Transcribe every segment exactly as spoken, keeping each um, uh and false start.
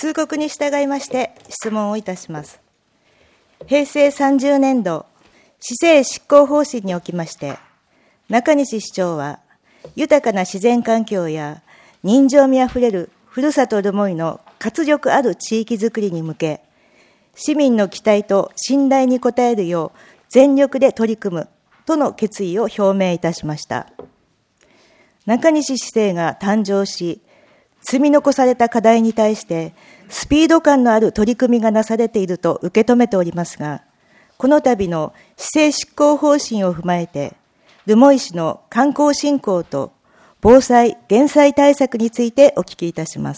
通告に従いまして質問をいたします。平成さんじゅうねんど市政執行方針におきまして、中西市長は豊かな自然環境や人情味あふれるふるさと留萌の活力ある地域づくりに向け、市民の期待と信頼に応えるよう全力で取り組むとの決意を表明いたしました。中西市政が誕生し、積み残された課題に対してスピード感のある取り組みがなされていると受け止めておりますが、この度の市政執行方針を踏まえて、留萌市の観光振興と防災・減災対策についてお聞きいたします。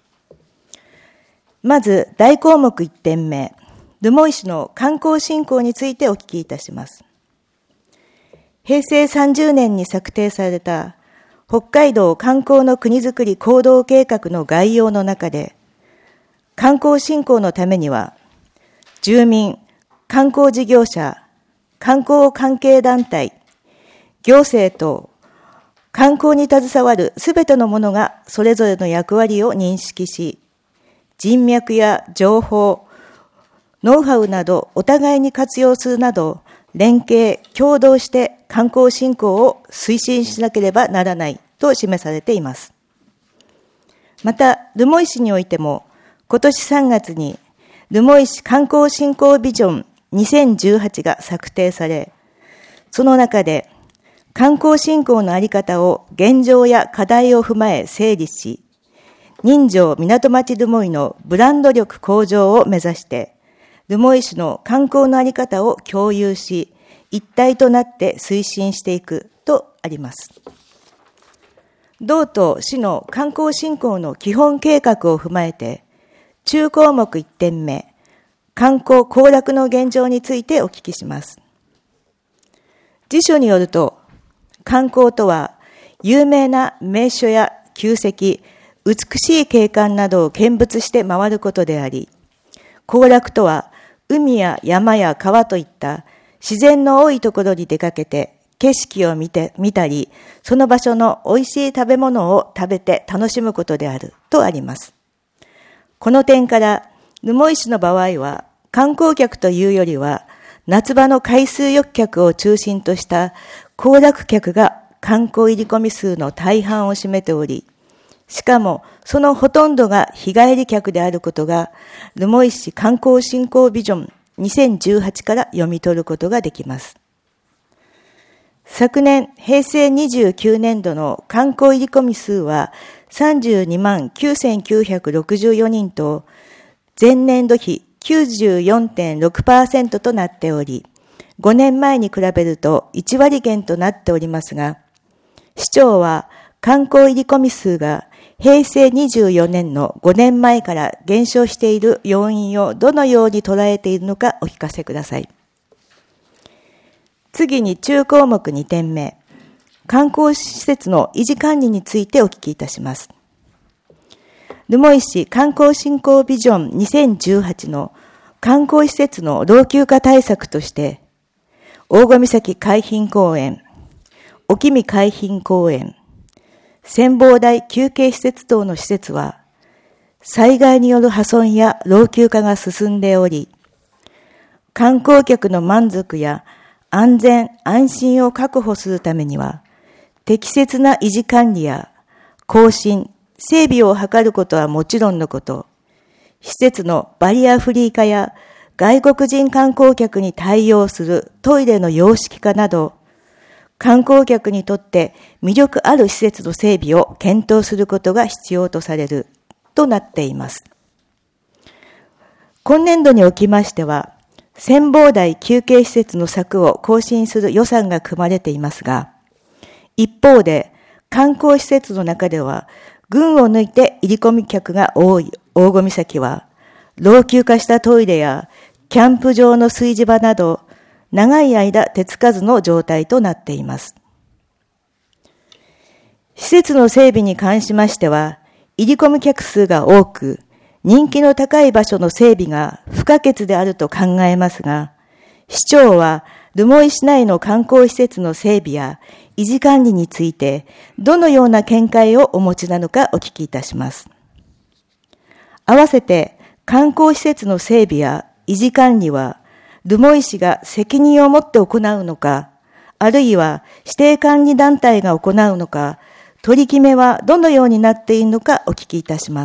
まず大項目いってんめ、留萌市の観光振興についてお聞きいたします。平成さんじゅうねんに策定された北海道観光の国づくり行動計画の概要の中で、観光振興のためには、住民、観光事業者、観光関係団体、行政等、観光に携わるすべての者がそれぞれの役割を認識し、人脈や情報、ノウハウなどお互いに活用するなど、連携、協働して観光振興を推進しなければならないと示されています。また、留萌市においても、今年さんがつに留萌市観光振興ビジョンにせんじゅうはちが策定され、その中で観光振興の在り方を現状や課題を踏まえ整理し、人情港町留萌のブランド力向上を目指して、留萌市の観光の在り方を共有し、一体となって推進していくとあります。同と市の観光振興の基本計画を踏まえて、中項目いってんめ、観光行楽の現状についてお聞きします。辞書によると、観光とは有名な名所や旧跡、美しい景観などを見物して回ることであり、行楽とは海や山や川といった自然の多いところに出かけて景色を見て、見たり、その場所の美味しい食べ物を食べて楽しむことであるとあります。この点から、留萌市の場合は観光客というよりは夏場の海水浴客を中心とした行楽客が観光入り込み数の大半を占めており、しかもそのほとんどが日帰り客であることが留萌市観光振興ビジョンにせんじゅうはちから読み取ることができます。昨年平成にじゅうきゅうねんどの観光入り込み数はさんじゅうにまんきゅうせんきゅうひゃくろくじゅうよにんと前年度比 きゅうじゅうよんてんろくパーセント となっており、ごねんまえに比べるといちわりげんとなっておりますが、市長は観光入り込み数が平成にじゅうよねんのごねんまえから減少している要因をどのように捉えているのかお聞かせください。次に中項目にてんめ、観光施設の維持管理についてお聞きいたします。留萌市観光振興ビジョンにせんじゅうはちの観光施設の老朽化対策として、大御岬海浜公園、沖見海浜公園、千望台休憩施設等の施設は、災害による破損や老朽化が進んでおり、観光客の満足や安全・安心を確保するためには、適切な維持管理や更新、整備を図ることはもちろんのこと、施設のバリアフリー化や外国人観光客に対応するトイレの洋式化など、観光客にとって魅力ある施設の整備を検討することが必要とされるとなっています。今年度におきましては、千望台休憩施設の柵を更新する予算が組まれていますが、一方で観光施設の中では群を抜いて入り込み客が多い大御岬は、老朽化したトイレやキャンプ場の炊事場など、長い間手つかずの状態となっています。施設の整備に関しましては、入り込み客数が多く、人気の高い場所の整備が不可欠であると考えますが、市長は留萌市内の観光施設の整備や維持管理についてどのような見解をお持ちなのかお聞きいたします。 合わせて観光施設の整備や維持管理は留萌市が責任を持って行うのか、あるいは指定管理団体が行うのか、取り決めはどのようになっているのかお聞きいたします。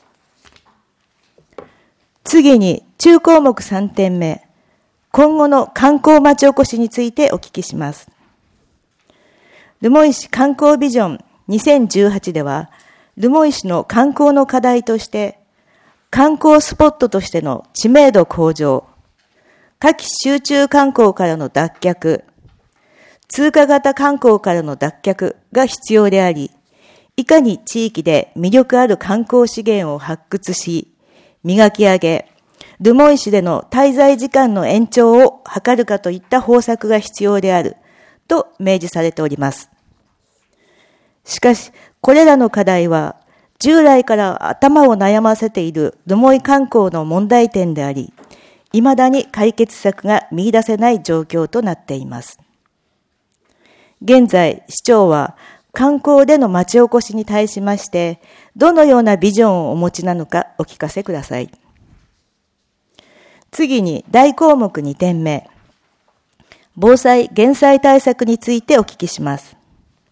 次に中項目さんてんめ、今後の観光町おこしについてお聞きします。留萌市観光ビジョンにせんじゅうはちでは、留萌市の観光の課題として、観光スポットとしての知名度向上、夏季集中観光からの脱却、通過型観光からの脱却が必要であり、いかに地域で魅力ある観光資源を発掘し、磨き上げ、留萌市での滞在時間の延長を図るかといった方策が必要であると明示されております。しかし、これらの課題は従来から頭を悩ませている留萌観光の問題点であり、未だに解決策が見出せない状況となっています。現在、市長は観光での町おこしに対しまして、どのようなビジョンをお持ちなのかお聞かせください。次に大項目にてんめ、防災・減災対策についてお聞きします。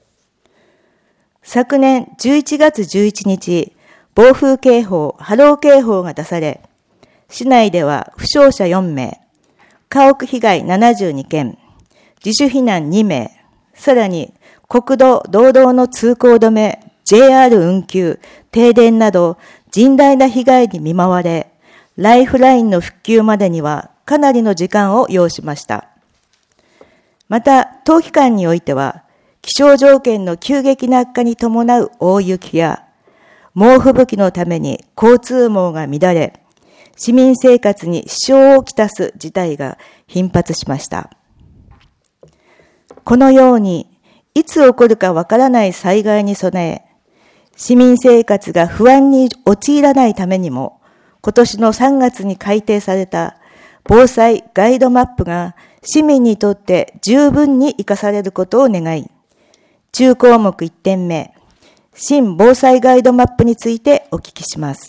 昨年じゅういちがつじゅういちにち、暴風警報、波浪警報が出され、市内では負傷者よんめい、家屋被害ななじゅうにけん、自主避難にめい、さらに国道、道道の通行止め、ジェイアール 運休、停電など甚大な被害に見舞われ、ライフラインの復旧までにはかなりの時間を要しました。また、当期間においては、気象条件の急激な悪化に伴う大雪や、猛吹雪のために交通網が乱れ、市民生活に支障をきたす事態が頻発しました。このように、いつ起こるかわからない災害に備え、市民生活が不安に陥らないためにも、今年のさんがつに改定された防災ガイドマップが市民にとって十分に生かされることを願い、中項目いってんめ、新防災ガイドマップについてお聞きします。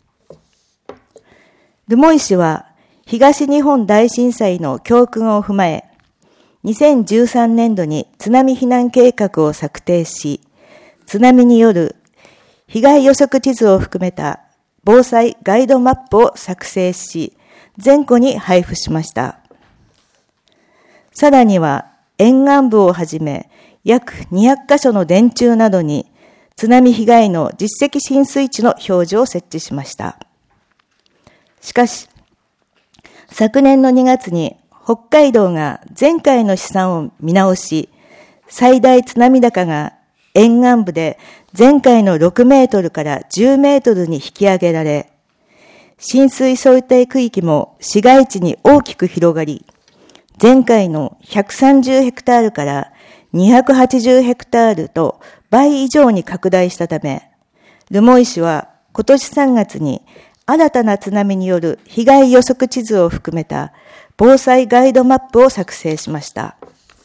留萌市は東日本大震災の教訓を踏まえ、にせんじゅうさんねんどに津波避難計画を策定し、津波による被害予測地図を含めた防災ガイドマップを作成し、全戸に配布しました。さらには沿岸部をはじめ約にひゃくかしょの電柱などに津波被害の実績浸水地の表示を設置しました。しかし、昨年のにがつに北海道が前回の試算を見直し、最大津波高が沿岸部で前回のろくメートルからじゅうメートルに引き上げられ、浸水想定区域も市街地に大きく広がり、前回のひゃくさんじゅうヘクタールからにひゃくはちじゅうヘクタールと倍以上に拡大したため、留萌市は今年さんがつに新たな津波による被害予測地図を含めた防災ガイドマップを作成しました。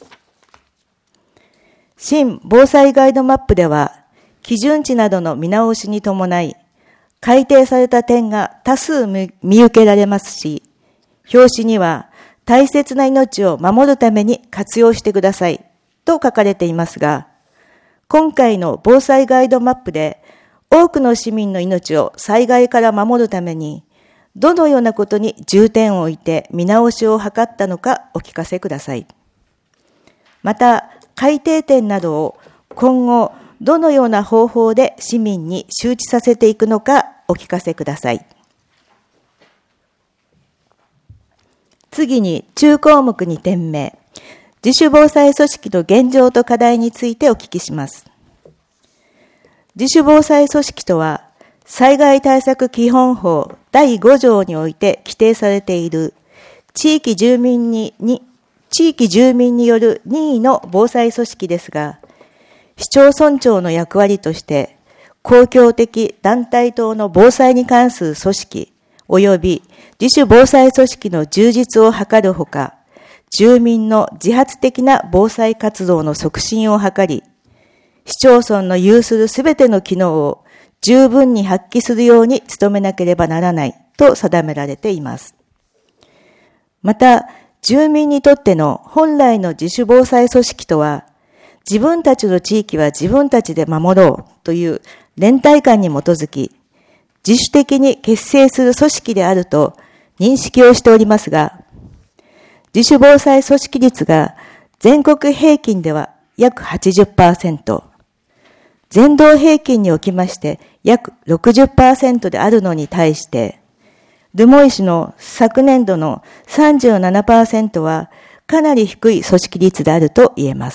新防災ガイドマップでは、基準値などの見直しに伴い、改定された点が多数見受けられますし、表紙には大切な命を守るために活用してくださいと書かれていますが、今回の防災ガイドマップで多くの市民の命を災害から守るために、どのようなことに重点を置いて見直しを図ったのかお聞かせください。また、改定点などを今後どのような方法で市民に周知させていくのかお聞かせください。次に中項目にてんめ、自主防災組織の現状と課題についてお聞きします。自主防災組織とは、災害対策基本法だいごじょうにおいて規定されている地域住民に、に地域住民による任意の防災組織ですが、市町村長の役割として、公共的団体等の防災に関する組織及び自主防災組織の充実を図るほか、住民の自発的な防災活動の促進を図り、市町村の有するすべての機能を十分に発揮するように努めなければならないと定められています。また、住民にとっての本来の自主防災組織とは、自分たちの地域は自分たちで守ろうという連帯感に基づき、自主的に結成する組織であると認識をしておりますが、自主防災組織率が全国平均では約 はちじゅっパーセント、全道平均におきまして約 ろくじゅっパーセント であるのに対して、留萌市の昨年度の さんじゅうななパーセント はかなり低い組織率であると言えます。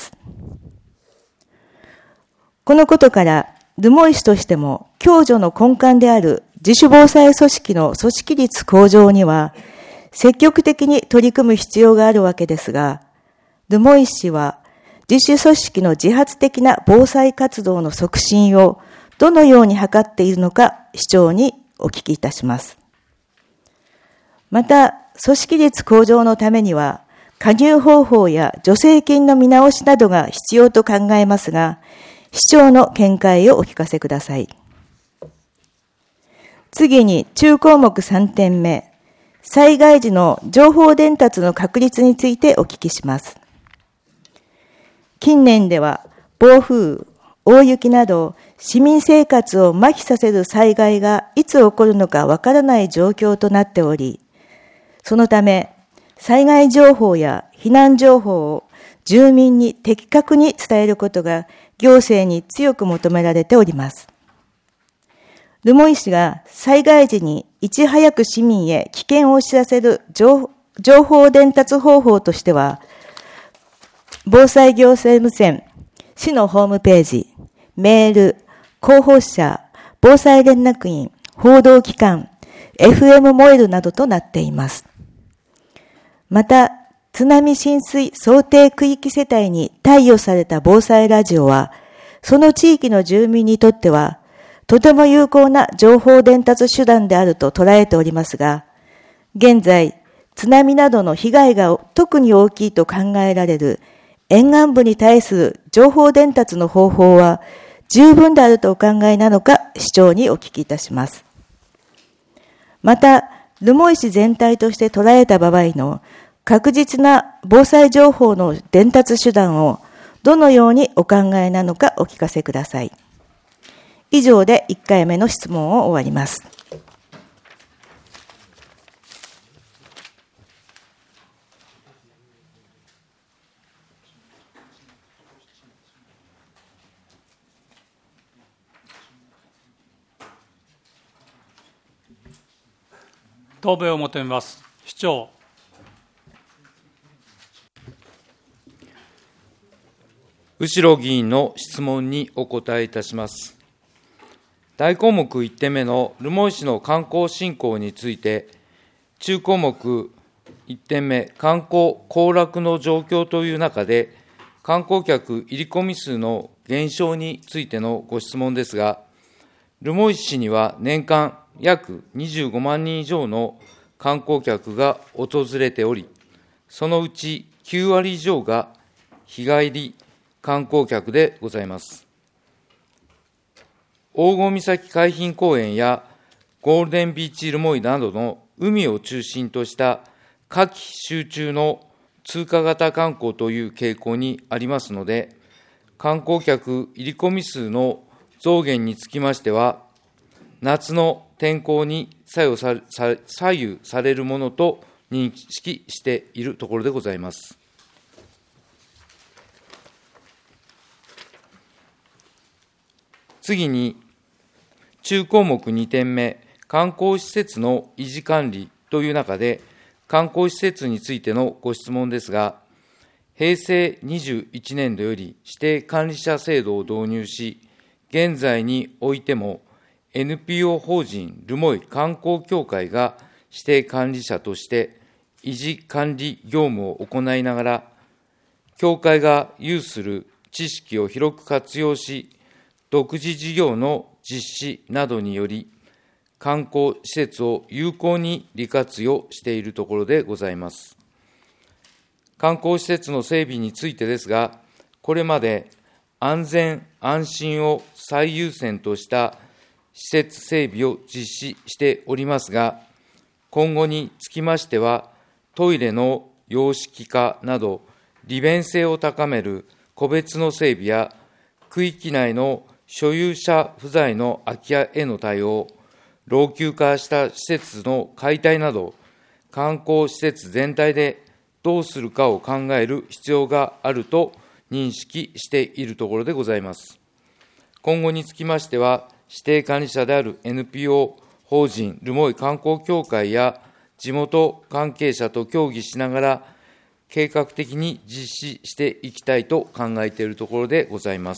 このことから、留萌市としても共助の根幹である自主防災組織の組織率向上には積極的に取り組む必要があるわけですが、留萌市は自主組織の自発的な防災活動の促進をどのように図っているのか市長にお聞きいたします。また、組織率向上のためには加入方法や助成金の見直しなどが必要と考えますが、市長の見解をお聞かせください。次に中項目さんてんめ、災害時の情報伝達の確立についてお聞きします。近年では暴風、大雪など市民生活を麻痺させる災害がいつ起こるのかわからない状況となっており、そのため災害情報や避難情報を住民に的確に伝えることが行政に強く求められております。留萌市が災害時にいち早く市民へ危険を知らせる情報伝達方法としては、防災行政無線、市のホームページ、メール、広報車、防災連絡員、報道機関、エフエム モエルなどとなっています。また、津波浸水想定区域世帯に貸与された防災ラジオは、その地域の住民にとっては、とても有効な情報伝達手段であると捉えておりますが、現在、津波などの被害が特に大きいと考えられる沿岸部に対する情報伝達の方法は十分であるとお考えなのか、市長にお聞きいたします。また、留萌市全体として捉えた場合の確実な防災情報の伝達手段をどのようにお考えなのかお聞かせください。以上でいっかいめの質問を終わります。 答弁を求めます。市長。 後議員の質問にお答えいたします。大項目いってんめの留萌市の観光振興について、中項目いってんめ、観光行楽の状況という中で、観光客入り込み数の減少についてのご質問ですが、留萌市には年間約にじゅうごまんにん以上の観光客が訪れており、そのうちきゅうわり以上が日帰り観光客でございます。黄金岬海浜公園やゴールデンビーチ留萌などの海を中心とした夏季集中の通過型観光という傾向にありますので、観光客入り込み数の増減につきましては、夏の天候に左右さ左右されるものと認識しているところでございます。次に、中項目にてんめ、観光施設の維持管理という中で、観光施設についてのご質問ですが、へいせいにじゅういちねんどより指定管理者制度を導入し、現在においても エヌピーオー 法人留萌観光協会が指定管理者として維持管理業務を行いながら、協会が有する知識を広く活用し、独自事業の実施などにより、観光施設を有効に利活用しているところでございます。観光施設の整備についてですが、これまで安全・安心を最優先とした施設整備を実施しておりますが、今後につきましては、トイレの洋式化など、利便性を高める個別の整備や、区域内の所有者不在の空き家への対応、老朽化した施設の解体など、観光施設全体でどうするかを考える必要があると認識しているところでございます。今後につきましては、指定管理者である エヌピーオー 法人留萌観光協会や地元関係者と協議しながら、計画的に実施していきたいと考えているところでございます。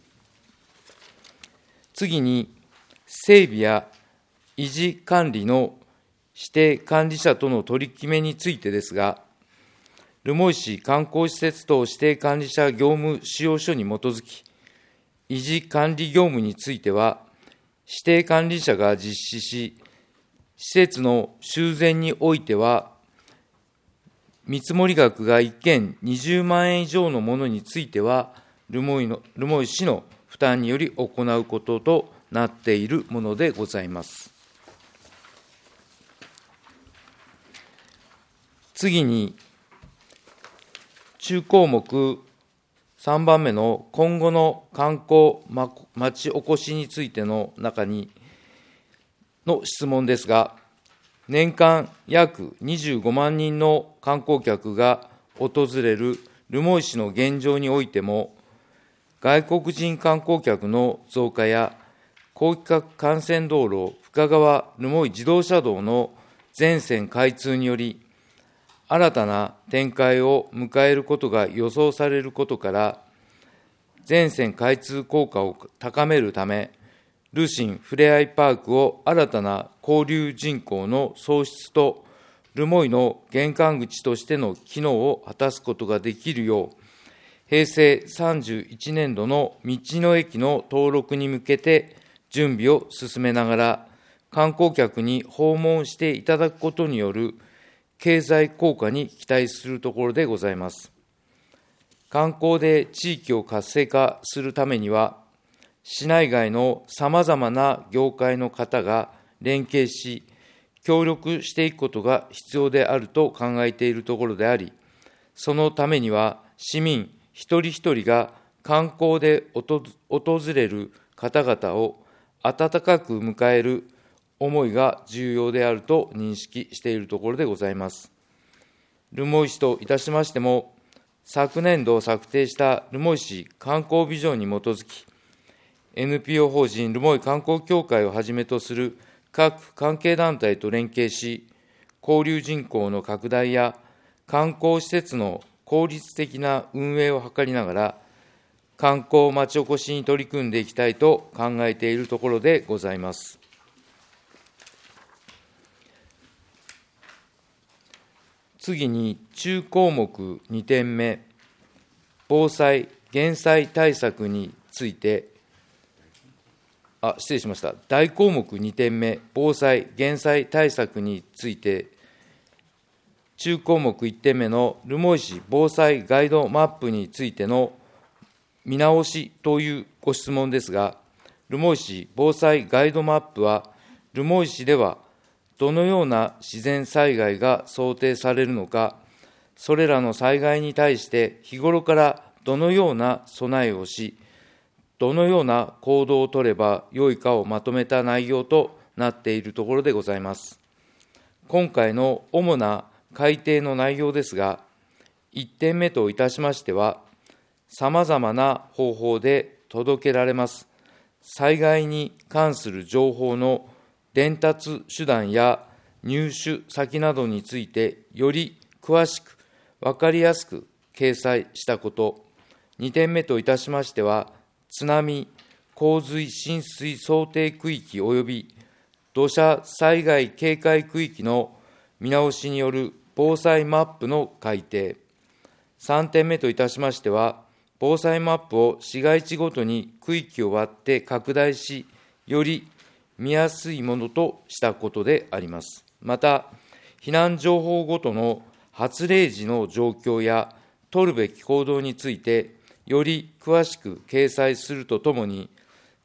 次に、整備や維持管理の指定管理者との取り決めについてですが、留萌市観光施設等指定管理者業務使用書に基づき、維持管理業務については、指定管理者が実施し、施設の修繕においては、見積額がいっけんにじゅうまんえん以上のものについては、留萌の留萌市の負担により行うこととなっているものでございます。次に、中項目さんばんめの今後の観光町おこしについての中にの質問ですが、年間約にじゅうごまんにんの観光客が訪れる留萌市の現状においても、外国人観光客の増加や、高規格幹線道路深川留萌自動車道の全線開通により、新たな展開を迎えることが予想されることから、全線開通効果を高めるため、ルシンふれあいパークを新たな交流人口の創出と、留萌の玄関口としての機能を果たすことができるよう、平成さんじゅういちねんどの道の駅の登録に向けて準備を進めながら、観光客に訪問していただくことによる経済効果に期待するところでございます。観光で地域を活性化するためには、市内外のさまざまな業界の方が連携し、協力していくことが必要であると考えているところであり、そのためには市民一人一人が観光で訪れる方々を温かく迎える思いが重要であると認識しているところでございます。留萌市といたしましても、昨年度策定した留萌市観光ビジョンに基づき、エヌピーオー 法人留萌観光協会をはじめとする各関係団体と連携し、交流人口の拡大や観光施設の効率的な運営を図りながら、観光町おこしに取り組んでいきたいと考えているところでございます。次に、中項目にてんめ、防災・減災対策について、あ、失礼しました。大項目にてんめ、防災・減災対策について、中項目いってんめの留萌市防災ガイドマップについての見直しというご質問ですが、留萌市防災ガイドマップは、留萌市ではどのような自然災害が想定されるのか、それらの災害に対して日頃からどのような備えをし、どのような行動を取ればよいかをまとめた内容となっているところでございます。今回の主な改定の内容ですが、いってんめといたしましては、さまざまな方法で届けられます災害に関する情報の伝達手段や入手先などについてより詳しく分かりやすく掲載したこと。にてんめといたしましては、津波、洪水浸水想定区域及び土砂災害警戒区域の見直しによる防災マップの改定。さんてんめといたしましては、防災マップを市街地ごとに区域を割って拡大し、より見やすいものとしたことであります。また、避難情報ごとの発令時の状況や取るべき行動について、より詳しく掲載するとともに、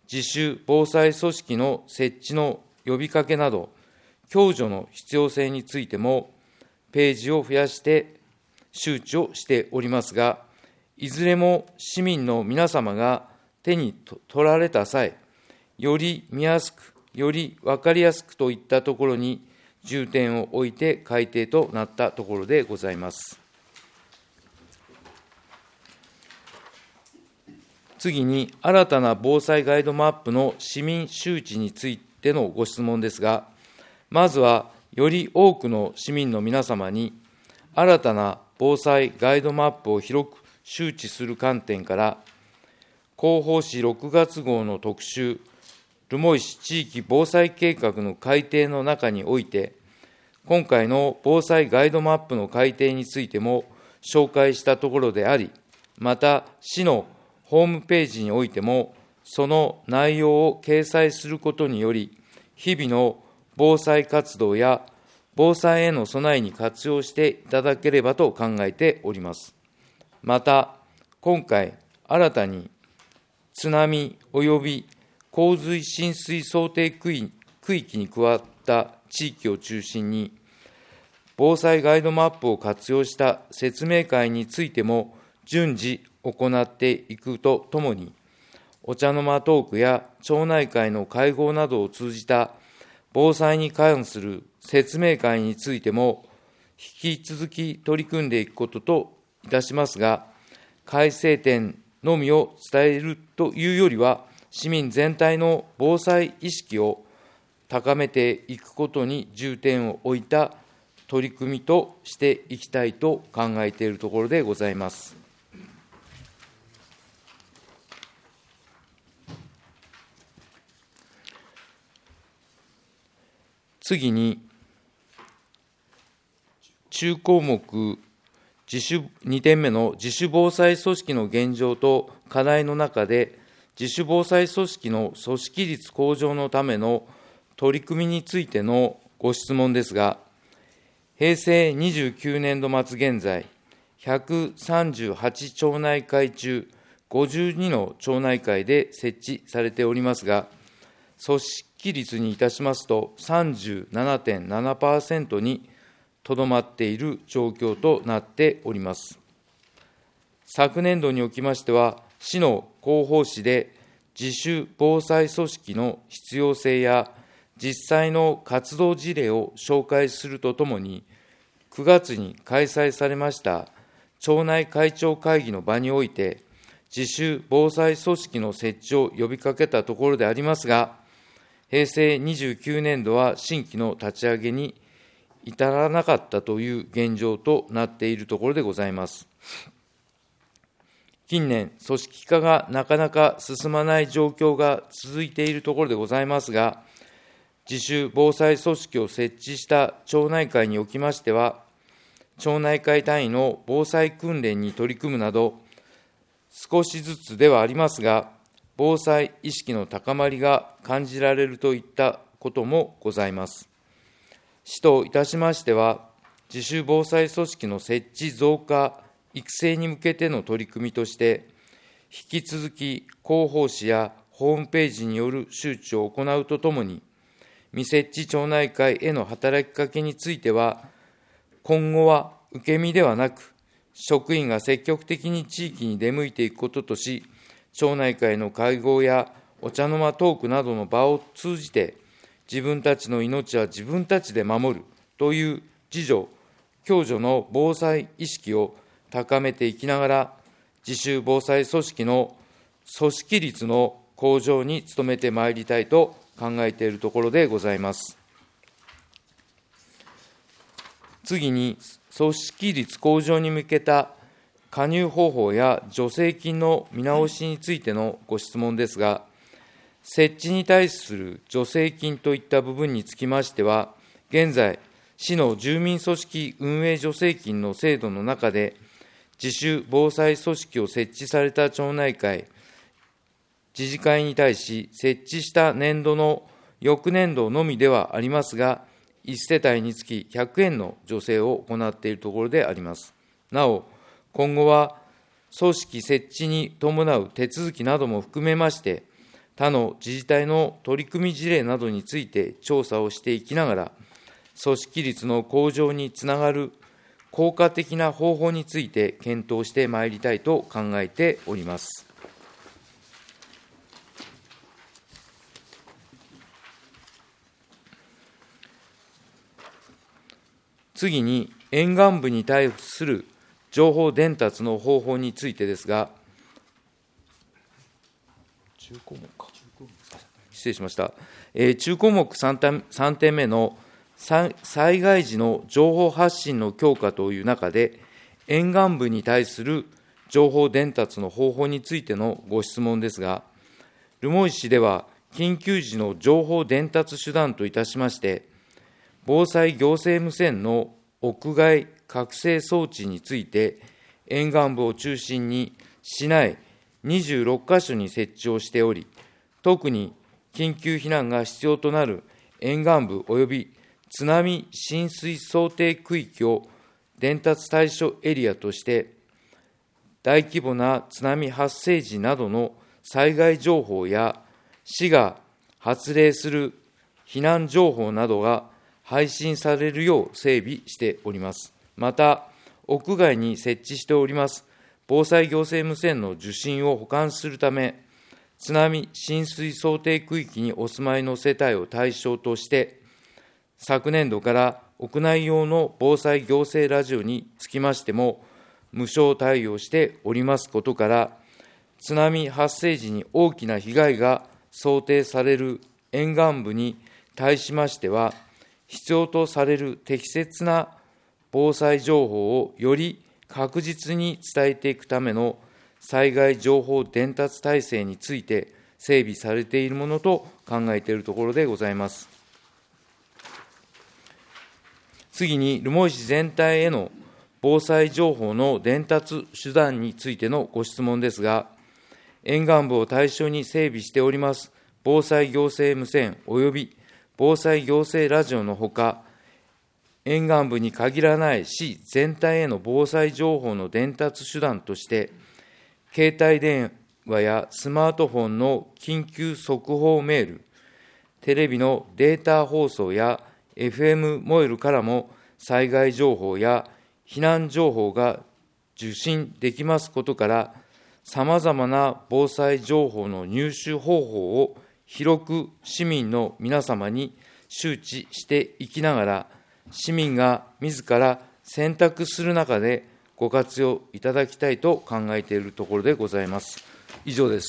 自主防災組織の設置の呼びかけなど、共助の必要性についても、ページを増やして周知をしておりますが、いずれも市民の皆様が手に取られた際、より見やすく、より分かりやすくといったところに重点を置いて改定となったところでございます。次に、新たな防災ガイドマップの市民周知についてのご質問ですが、まずは、より多くの市民の皆様に、新たな防災ガイドマップを広く周知する観点から、広報誌ろくがつ号の特集、留萌市地域防災計画の改定の中において、今回の防災ガイドマップの改定についても紹介したところであり、また、市のホームページにおいても、その内容を掲載することにより、日々の防災活動や防災への備えに活用していただければと考えております。また、今回、新たに津波及び洪水浸水想定区域に加わった地域を中心に、防災ガイドマップを活用した説明会についても順次行っていくとともに、お茶の間トークや町内会の会合などを通じた防災に関する説明会についても引き続き取り組んでいくことといたしますが、改正点のみを伝えるというよりは、市民全体の防災意識を高めていくことに重点を置いた取り組みとしていきたいと考えているところでございます。次に、中項目自主にてんめの自主防災組織の現状と課題の中で、自主防災組織の組織率向上のための取り組みについてのご質問ですが、へいせいにじゅうきゅうねんど末現在、ひゃくさんじゅうはち町内会中、ごじゅうにの町内会で設置されておりますが、組織率にいたしますと さんじゅうななてんななパーセント にとどまっている状況となっております。昨年度におきましては、市の広報誌で自主防災組織の必要性や実際の活動事例を紹介するとともに、くがつに開催されました町内会長会議の場において、自主防災組織の設置を呼びかけたところでありますが、へいせいにじゅうきゅうねんどは新規の立ち上げに至らなかったという現状となっているところでございます。近年、組織化がなかなか進まない状況が続いているところでございますが、自主防災組織を設置した町内会におきましては、町内会単位の防災訓練に取り組むなど、少しずつではありますが、防災意識の高まりが感じられるといったこともございます。市といたしましては、自主防災組織の設置増加、育成に向けての取り組みとして、引き続き広報誌やホームページによる周知を行うとともに、未設置町内会への働きかけについては、今後は受け身ではなく、職員が積極的に地域に出向いていくこととし、町内会の会合やお茶の間トークなどの場を通じて、自分たちの命は自分たちで守るという自助、共助の防災意識を高めていきながら、自主防災組織の組織率の向上に努めてまいりたいと考えているところでございます。次に、組織率向上に向けた加入方法や助成金の見直しについてのご質問ですが、設置に対する助成金といった部分につきましては、現在、市の住民組織運営助成金の制度の中で、自主防災組織を設置された町内会、自治会に対し、設置した年度の翌年度のみではありますが、いち世帯につきひゃくえんの助成を行っているところであります。なお、今後は組織設置に伴う手続きなども含めまして、 他の自治体の取り組み事例などについて調査をしていきながら、組織率の向上につながる効果的な方法について検討してまいりたいと考えております。次に、沿岸部に対する情報伝達の方法についてですが、中項目か。失礼しました。えー、中項目 3, 点さんてんめの災害時の情報発信の強化という中で、沿岸部に対する情報伝達の方法についてのご質問ですが、留萌市では、緊急時の情報伝達手段といたしまして、防災行政無線の屋外覚醒装置について、沿岸部を中心に市内にじゅうろっかしょに設置をしており、特に緊急避難が必要となる沿岸部および津波浸水想定区域を伝達対象エリアとして、大規模な津波発生時などの災害情報や、市が発令する避難情報などが配信されるよう整備しております。また、屋外に設置しております防災行政無線の受信を補完するため、津波浸水想定区域にお住まいの世帯を対象として、昨年度から屋内用の防災行政ラジオにつきましても、無償対応しておりますことから、津波発生時に大きな被害が想定される沿岸部に対しましては、必要とされる適切な防災情報をより確実に伝えていくための災害情報伝達体制について整備されているものと考えているところでございます。次に、留萌市全体への防災情報の伝達手段についてのご質問ですが、沿岸部を対象に整備しております防災行政無線および防災行政ラジオのほか、沿岸部に限らない市全体への防災情報の伝達手段として、携帯電話やスマートフォンの緊急速報メール、テレビのデータ放送や エフエム モイルからも災害情報や避難情報が受信できますことから、さまざまな防災情報の入手方法を広く市民の皆様に周知していきながら、市民が自ら選択する中でご活用いただきたいと考えているところでございます。以上です。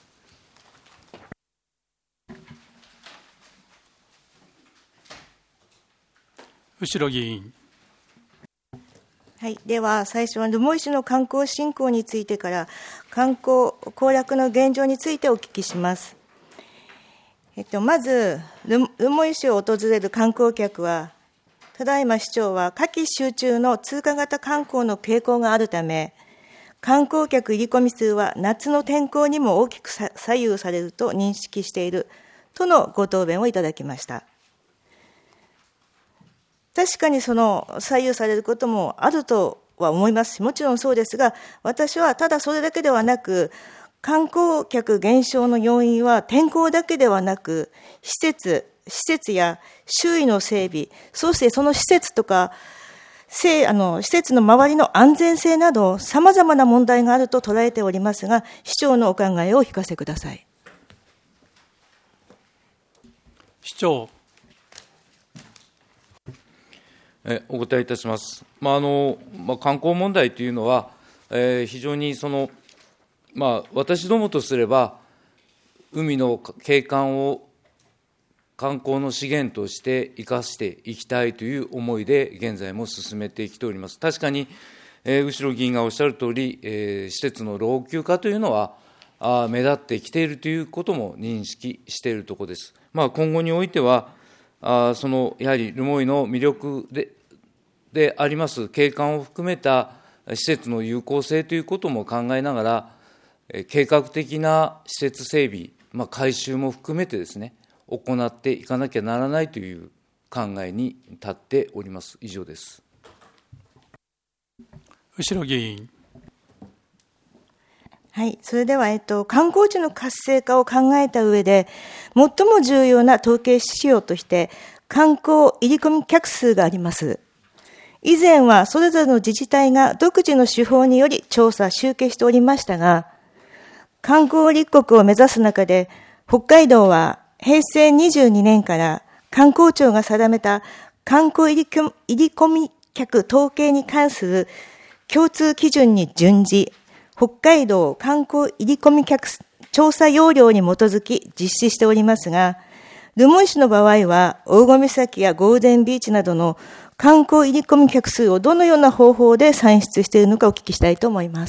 後呂議員。 はい、では最初は留萌市の観光振興についてから観光行楽の現状についてお聞きします。えっと、まず留萌市を訪れる観光客は、ただいま市長は夏季集中の通過型観光の傾向があるため、観光客入り込み数は夏の天候にも大きく左右されると認識しているとのご答弁をいただきました。確かにその左右されることもあるとは思いますし、もちろんそうですが、私はただそれだけではなく、観光客減少の要因は天候だけではなく、施設、施設や周囲の整備、そしてその施設とか、あの施設の周りの安全性など、さまざまな問題があると捉えておりますが、市長のお考えをお聞かせください。 市長。 えお答えいたします。まああのまあ、観光問題というのは、えー、非常にその、まあ、私どもとすれば、海の景観を観光の資源として生かしていきたいという思いで、現在も進めてきております。確かに、えー、後呂議員がおっしゃるとおり、えー、施設の老朽化というのは、あ目立ってきているということも認識しているところです。まあ、今後においては、あそのやはり留萌の魅力でであります景観を含めた施設の有効性ということも考えながら、計画的な施設整備、まあ、改修も含めてですね、行っていかなきゃならないという考えに立っております。以上です。 後呂議員。 はい。それでは、えっと、観光地の活性化を考えた上で、最も重要な統計指標として、観光入り込み客数があります。以前はそれぞれの自治体が独自の手法により調査、集計しておりましたが、観光立国を目指す中で、北海道はへいせいにじゅうにねんから観光庁が定めた観光入り込み客統計に関する共通基準に準じ、北海道観光入り込み客調査要領に基づき実施しておりますが、留萌市の場合は、大御岬やゴールデンビーチなどの観光入り込み客数をどのような方法で算出しているのかお聞きしたいと思います。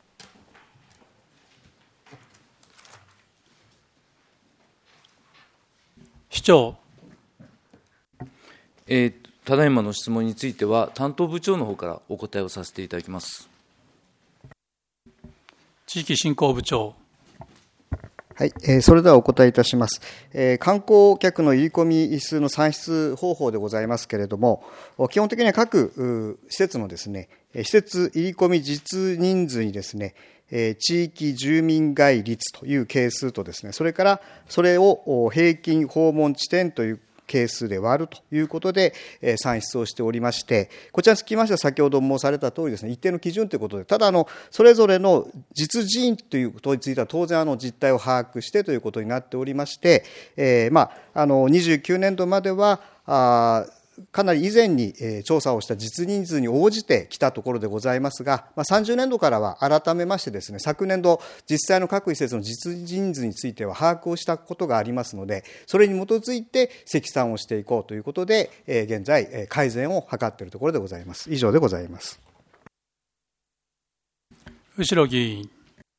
市長。 えー、ただいまの質問については、担当部長の方からお答えをさせていただきます。 地域振興部長。 はい、えー、それではお答えいたします。えー、観光客の入り込み数の算出方法でございますけれども、基本的には各施設のですね、施設入り込み実人数にですね、地域住民外率という係数とですね、それからそれを平均訪問地点という係数で割るということで算出をしておりまして、こちらにつきましては先ほど申された通りですね、一定の基準ということで、ただあのそれぞれの実人員ということについては当然あの実態を把握してということになっておりまして、えー、まああのにじゅうきゅうねんどまではあかなり以前に調査をした実人数に応じてきたところでございますが、まあ、さんじゅうねんどからは改めましてですね、昨年度実際の各施設の実人数については把握をしたことがありますので、それに基づいて積算をしていこうということで、現在改善を図っているところでございます。以上でございます。 後呂議員。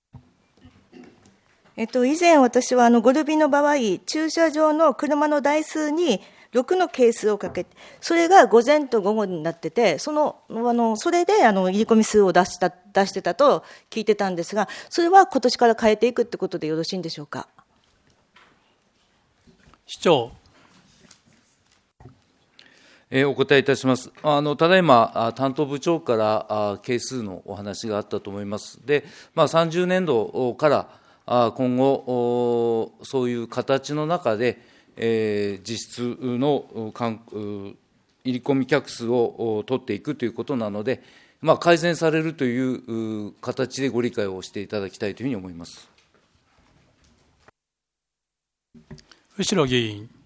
えっと、以前私はあのごルビの場合、駐車場の車の台数にろくの係数をかけて、それが午前と午後になってて、その、あの、それであの入り込み数を出した、出してたと聞いてたんですが、それは今年から変えていくってことでよろしいんでしょうか。 市長。 えー、お答えいたします。あのただいま担当部長から係数のお話があったと思います。で、まあ、さんじゅうねんどから今後、そういう形の中で、えー、実質の入り込み客数を取っていくということなので、まあ、改善されるという形でご理解をしていただきたいというふうに思います。 後呂議員。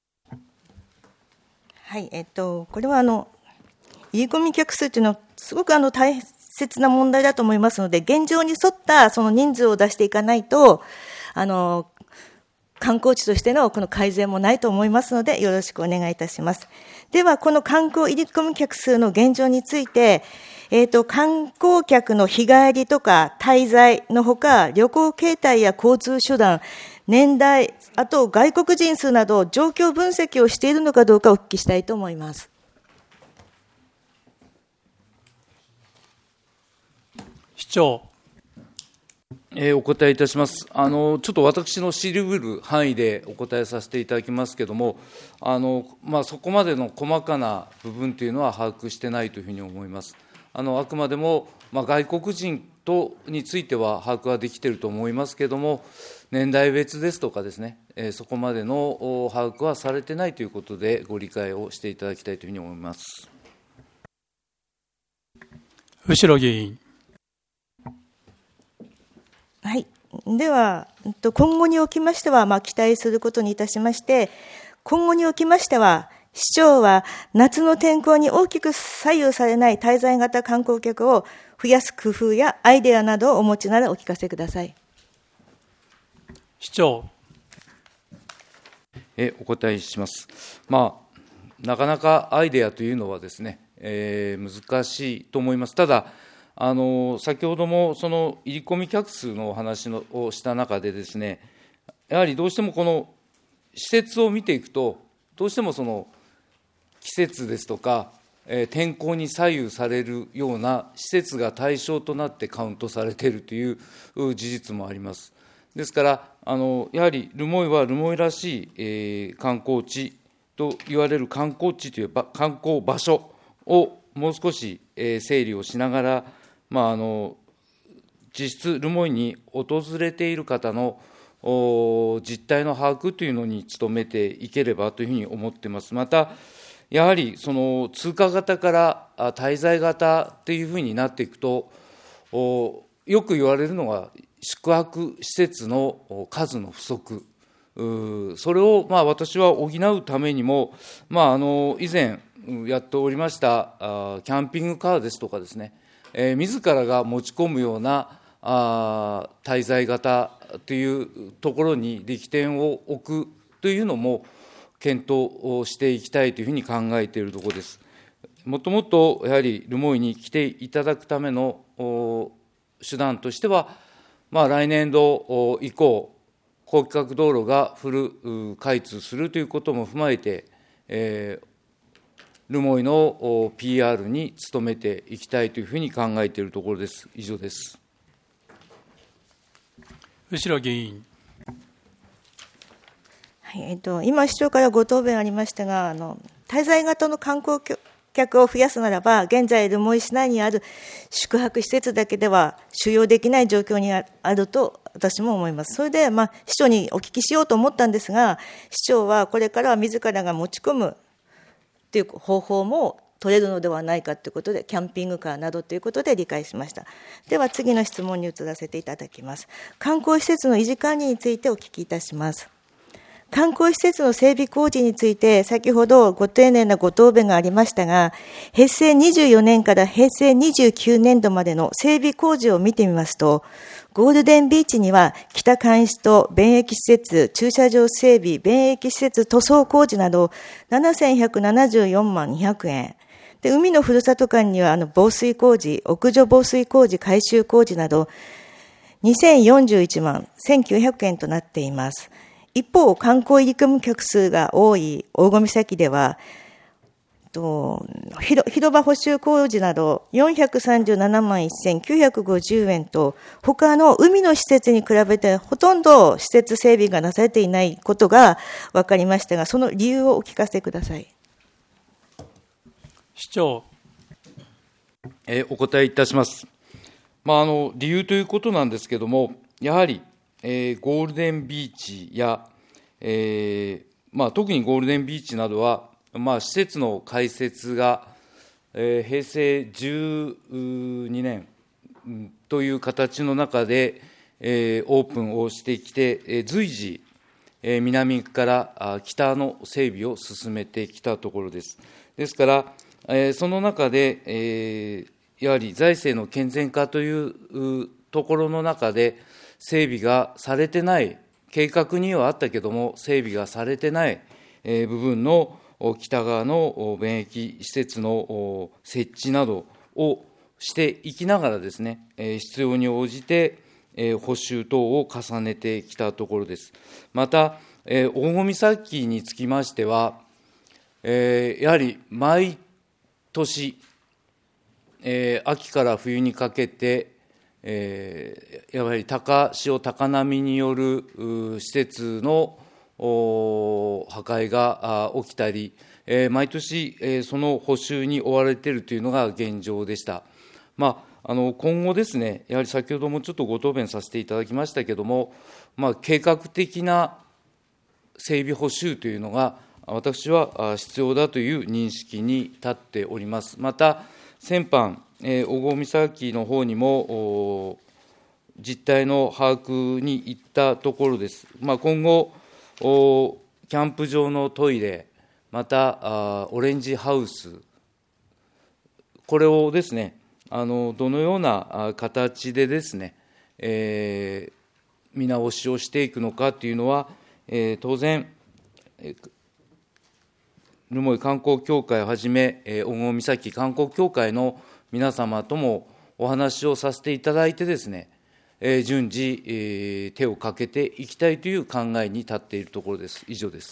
はい、えっと、これはあの入り込み客数というのはすごくあの大切な問題だと思いますので、現状に沿ったその人数を出していかないと、あの観光地としてのこの改善もないと思いますので、よろしくお願いいたします。では、この観光入り込み客数の現状について、えっと、観光客の日帰りとか滞在のほか、旅行形態や交通手段、年代、あと外国人数など状況分析をしているのかどうかお聞きしたいと思います。 市長。 えー、お答えいたします。あのちょっと私の知り得る範囲でお答えさせていただきますけれども、あの、まあ、そこまでの細かな部分というのは把握してないというふうに思います。あのあくまでも、まあ、外国人とについては把握はできていると思いますけれども、年代別ですとかですね、えー、そこまでの把握はされてないということで、ご理解をしていただきたいというふうに思います。 後呂議員。 はい、では、今後におきましては、まあ、期待することにいたしまして、今後におきましては、市長は夏の天候に大きく左右されない滞在型観光客を増やす工夫やアイデアなどをお持ちならお聞かせください。 市長。 えお答えします。まあ、なかなかアイデアというのはですね、えー、難しいと思います。ただ、あの先ほどもその入り込み客数のお話のをした中でですね、やはりどうしてもこの施設を見ていくと、どうしてもその季節ですとか、えー、天候に左右されるような施設が対象となってカウントされているという事実もあります。ですから、あのやはり留萌は留萌らしい、えー、観光地と言われる観光地という観光場所をもう少し、えー、整理をしながら、まあ、あの実質、留萌に訪れている方の実態の把握というのに努めていければというふうに思っています。また、やはりその通過型から滞在型というふうになっていくと、よく言われるのが、宿泊施設の数の不足、それをまあ私は補うためにも、まあ、あの以前やっておりましたキャンピングカーですとかですね、えー、自らが持ち込むようなあ滞在型というところに力点を置くというのも検討をしていきたいというふうに考えているところです。もっともっとやはり留萌に来ていただくための手段としては、まあ、来年度以降、高規格道路がフル開通するということも踏まえて、えー、留萌の ピーアール に努めていきたいというふうに考えているところです。以上です。 後呂議員。 はいえっと、今、市長からご答弁ありましたが、あの滞在型の観光客を増やすならば、現在、留萌市内にある宿泊施設だけでは収容できない状況にあると私も思います。それで、まあ、市長にお聞きしようと思ったんですが、市長はこれからは自らが持ち込むという方法も取れるのではないかということで、キャンピングカーなどということで理解しました。では次の質問に移らせていただきます。観光施設の維持管理についてお聞きいたします。観光施設の整備工事について、先ほどご丁寧なご答弁がありましたが、へいせいにじゅうよねんからへいせいにじゅうきゅうねんどまでの整備工事を見てみますと、ゴールデンビーチには北監視と便益施設、駐車場整備、便益施設塗装工事などななせんひゃくななじゅうよんまんにひゃくえん。で、海のふるさと館にはあの防水工事、屋上防水工事、改修工事などにせんよんじゅういちまんせんきゅうひゃくえんとなっています。一方、観光入り組む客数が多い大込岬では、と広場補修工事などよんひゃくさんじゅうななまんせんきゅうひゃくごじゅうえんと、他の海の施設に比べてほとんど施設整備がなされていないことが分かりましたが、その理由をお聞かせください。 市長。 えー、お答えいたします。まあ、あの理由ということなんですけれども、やはり、えー、ゴールデンビーチや、えーまあ、特にゴールデンビーチなどは、まあ、施設の開設が、えー、へいせいじゅうにねんという形の中で、えー、オープンをしてきて、えー、随時、えー、南から北の整備を進めてきたところです。ですから、えー、その中で、えー、やはり財政の健全化というところの中で、整備がされてない、計画にはあったけども、整備がされてない、えー、部分の北側の便益施設の設置などをしていきながらですね、えー、必要に応じて、えー、補修等を重ねてきたところです。また、えー、大込岬につきましては、えー、やはり毎年、えー、秋から冬にかけて、えー、やはり高潮、高波による施設の破壊が起きたり、えー、毎年、えー、その補修に追われているというのが現状でした。まあ、あの今後ですね、やはり先ほどもちょっとご答弁させていただきましたけれども、まあ、計画的な整備補修というのが、私は必要だという認識に立っております。また、先般、えー、大込岬の方にも実態の把握に行ったところです。まあ、今後、キャンプ場のトイレ、またオレンジハウス、これをですね、あのどのような形でですね、えー、見直しをしていくのかというのは、えー、当然、留萌観光協会をはじめ、大込岬観光協会の皆様ともお話をさせていただいてですね、順次、手をかけていきたいという考えに立っているところです。以上です。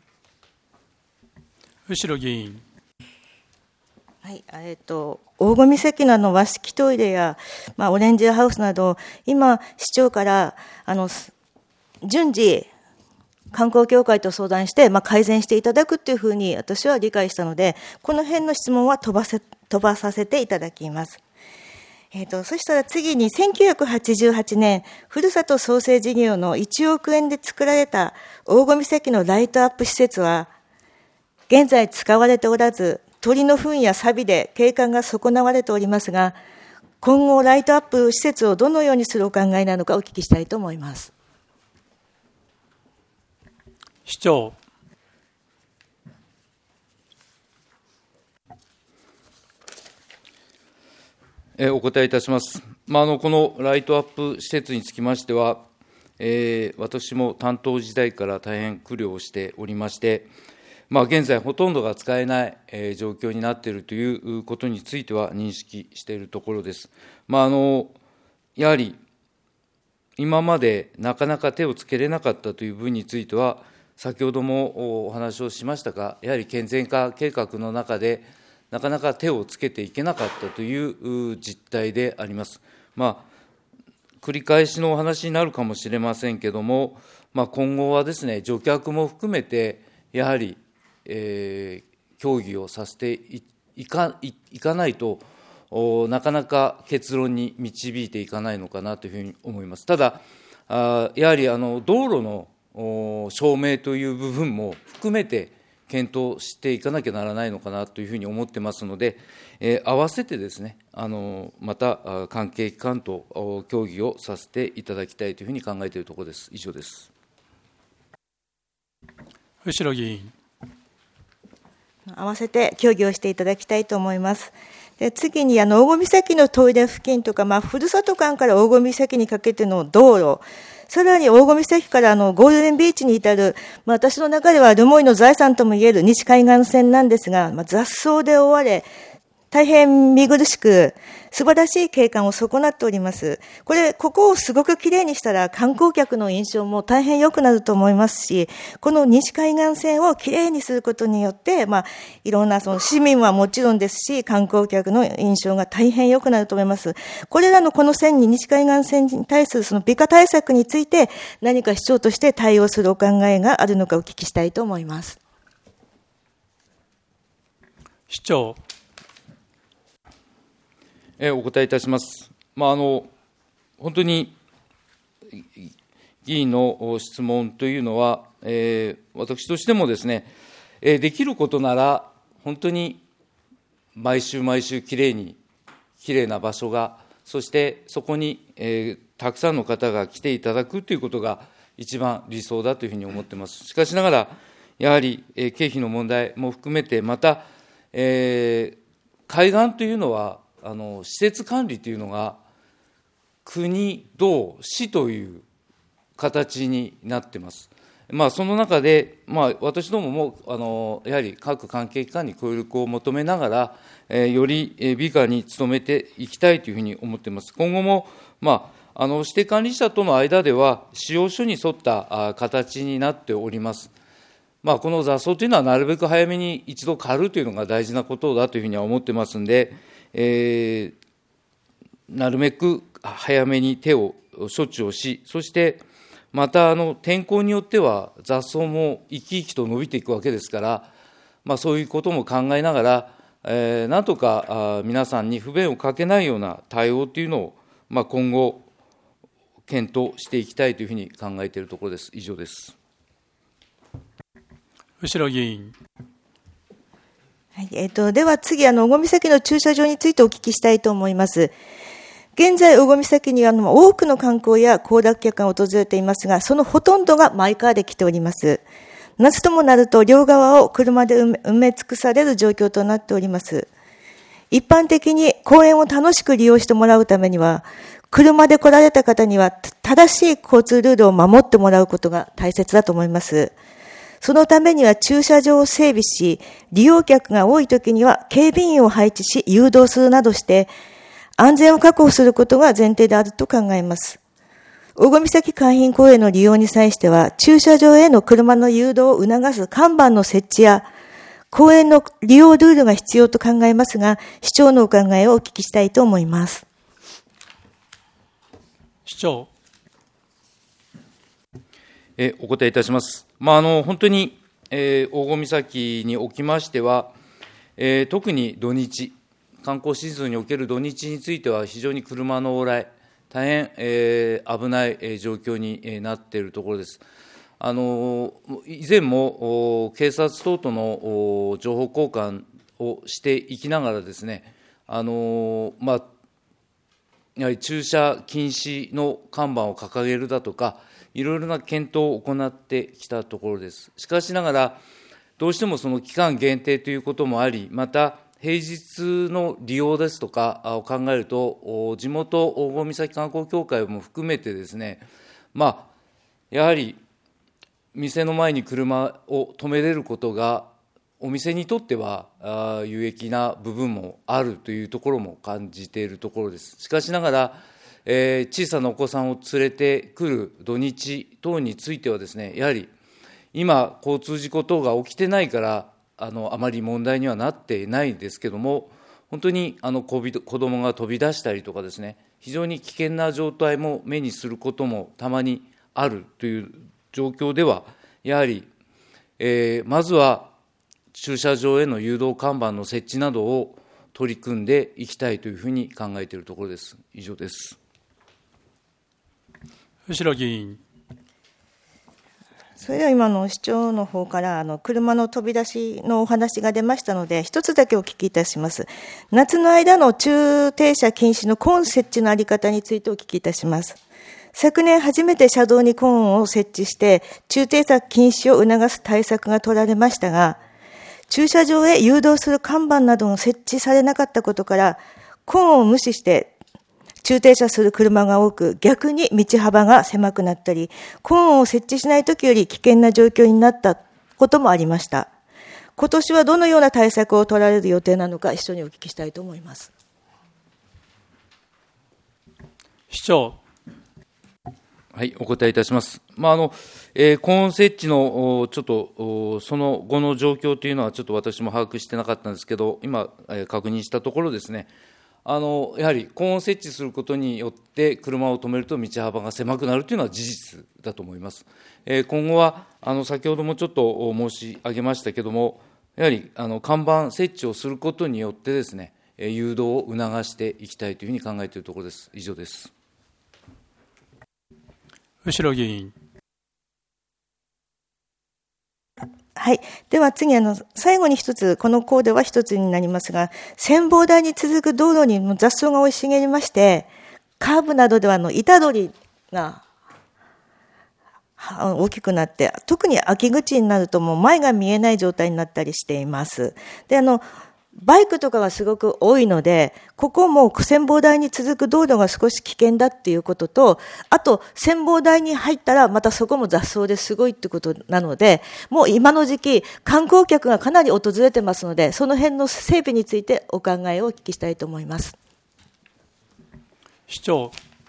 後呂議員。 はい、えっと、大込岬のあの和式トイレや、まあ、オレンジハウスなど、今、市長からあの順次、観光協会と相談して、まあ、改善していただくというふうに私は理解したので、この辺の質問は飛ばせ飛ばさせていただきます。 えーと、そしたら次にせんきゅうひゃくはちじゅうはちねん、ふるさと創生事業のいちおくえんで作られた大御岬のライトアップ施設は、現在使われておらず、鳥の糞や錆で景観が損なわれておりますが、今後ライトアップ施設をどのようにするお考えなのかお聞きしたいと思います。 市長。 えお答えいたします。まあ、あのこのライトアップ施設につきましては、えー、私も担当時代から大変苦慮をしておりまして、まあ、現在、ほとんどが使えない、えー、状況になっているということについては認識しているところです。まあ、あのやはり今までなかなか手をつけれなかったという部分については、先ほどもお話をしましたが、やはり健全化計画の中で、なかなか手をつけていけなかったという実態であります。まあ、繰り返しのお話になるかもしれませんけれども、まあ、今後はですね、乗客も含めて、やはり、えー、協議をさせて い, い, かい, いかないと、なかなか結論に導いていかないのかなというふうに思います。ただ、あやはりあの道路の証明という部分も含めて、検討していかなきゃならないのかなというふうに思ってますので、えー、合わせてですね、あのまた関係機関と協議をさせていただきたいというふうに考えているところです。以上です。 後呂議員。 合わせて協議をしていただきたいと思います。で次にあの大御岬のトイレ付近とか、まあ、ふるさと間から大御岬にかけての道路、さらに大御岬からあのゴールデンビーチに至る、まあ、私の中では留萌の財産ともいえる西海岸線なんですが、まあ、雑草で覆われ、大変見苦しく、素晴らしい景観を損なっております。これ、ここをすごくきれいにしたら観光客の印象も大変良くなると思いますし、この西海岸線をきれいにすることによって、まあ、いろんなその市民はもちろんですし、観光客の印象が大変良くなると思います。これらのこの線に、西海岸線に対するその美化対策について、何か市長として対応するお考えがあるのかお聞きしたいと思います。 市長。 お答えいたします。まあ、あの本当に議員の質問というのは、えー、私としてもですね、えー、できることなら、本当に毎週毎週きれいに、きれいな場所が、そしてそこに、えー、たくさんの方が来ていただくということが一番理想だというふうに思っています。しかしながら、やはり、えー、経費の問題も含めて、また、えー、海岸というのは、あの施設管理というのが国、道、市という形になっています。まあ、その中で、まあ、私どももあのやはり各関係機関に協力を求めながら、えー、より美化に努めていきたいというふうに思っています。今後も、まあ、あの指定管理者との間では、仕様書に沿った形になっております。まあ、この雑草というのは、なるべく早めに一度刈るというのが大事なことだというふうには思ってますんで、えー、なるべく早めに手を処置をし、そしてまたあの天候によっては雑草も生き生きと伸びていくわけですから、まあ、そういうことも考えながら、えー、なんとかあ皆さんに不便をかけないような対応というのを、まあ、今後、検討していきたいというふうに考えているところです。以上です。 後呂議員。 はいえー、とでは次、あの大御岬の駐車場についてお聞きしたいと思います。現在、大御岬には多くの観光や行楽客が訪れていますが、そのほとんどがマイカーで来ております。夏ともなると両側を車で埋め尽くされる状況となっております。一般的に公園を楽しく利用してもらうためには、車で来られた方には正しい交通ルールを守ってもらうことが大切だと思います。そのためには駐車場を整備し、利用客が多いときには警備員を配置し、誘導するなどして、安全を確保することが前提であると考えます。大御岬海浜公園の利用に際しては、駐車場への車の誘導を促す看板の設置や、公園の利用ルールが必要と考えますが、市長のお考えをお聞きしたいと思います。 市長。 えお答えいたします。まあ、あの本当に、えー、大御岬におきましては、えー、特に土日、 観光シーズンにおける土日については、非常に車の往来、大変、えー、危ない、えー、状況に、えー、なっているところです。あの以前も警察等との情報交換をしていきながらですね、あのまあ、やはり駐車禁止の看板を掲げるだとか、いろいろな検討を行ってきたところです。しかしながら、どうしてもその期間限定ということもあり、また平日の利用ですとかを考えると、地元黄金岬観光協会も含めてですね、まあ、やはり店の前に車を止めれることが、お店にとっては有益な部分もあるというところも感じているところです。しかしながら、えー、小さなお子さんを連れてくる土日等についてはですね、やはり今、交通事故等が起きてないから、あのあまり問題にはなっていないんですけども、本当にあの子供が飛び出したりとかですね、非常に危険な状態も目にすることもたまにあるという状況では、やはり、えー、まずは駐車場への誘導看板の設置などを取り組んでいきたいというふうに考えているところです。以上です。 後ろ議員。 それでは今の市長の方からあの車の飛び出しのお話が出ましたので、一つだけお聞きいたします。夏の間の駐停車禁止のコーン設置のあり方についてお聞きいたします。昨年初めて車道にコーンを設置して駐停車禁止を促す対策が取られましたが、駐車場へ誘導する看板などが設置されなかったことから、コーンを無視して駐停車する車が多く、逆に道幅が狭くなったり、コーンを設置しないときより危険な状況になったこともありました。今年はどのような対策を取られる予定なのか、一緒にお聞きしたいと思います。 市長。 はい、お答えいたします。まああのえー、コーン設置のちょっとその後の状況というのは、ちょっと私も把握してなかったんですけど、今、えー、確認したところですね、あのやはりコーンを設置することによって、車を止めると道幅が狭くなるというのは事実だと思います。えー、今後はあの先ほどもちょっと申し上げましたけれども、やはりあの看板設置をすることによってですね、誘導を促していきたいというふうに考えているところです。以上です。 後ろ議員。 はい。では次、あの、最後に一つ、このコーデは一つになりますが、展望台に続く道路に雑草が生い茂りまして、カーブなどではあの板取りが大きくなって、特に秋口になるともう前が見えない状態になったりしています。で、あの、バイクとかがすごく多いので、ここも展望台に続く道路が少し危険だっていうことと、あと展望台に入ったらまたそこも雑草ですごいってことなので、もう今の時期観光客がかなり訪れてますので、その辺の整備についてお考えをお聞きしたいと思います。 市長。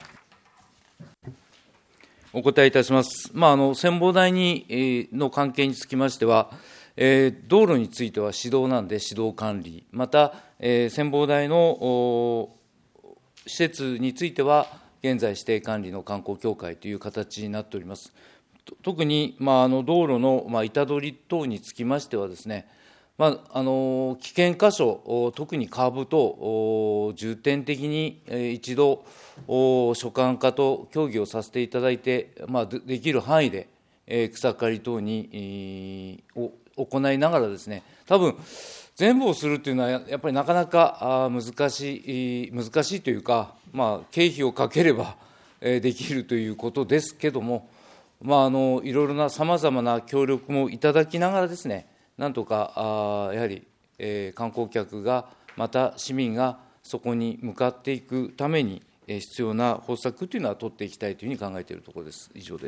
お答えいたします。まあ、あの展望台に、えー、の関係につきましては、えー、道路については市道なんで市道管理、また、えー、展望台の施設については、現在指定管理の観光協会という形になっております。特に、まあ、あの道路の、まあ、板取り等につきましてはですね、まあ、あの危険箇所、特にカーブ等、重点的に一度、所管課と協議をさせていただいて、まあ、できる範囲で、草刈り等にを行いながらですね、多分全部をするというのは、やっぱりなかなか難しい、難しいというか、まあ、経費をかければできるということですけども、まあ、あのいろいろなさまざまな協力もいただきながらですね、なんとかあやはり、えー、観光客が、また市民がそこに向かっていくために、えー、必要な方策というのは取っていきたいというふうに考えているところです。以上です。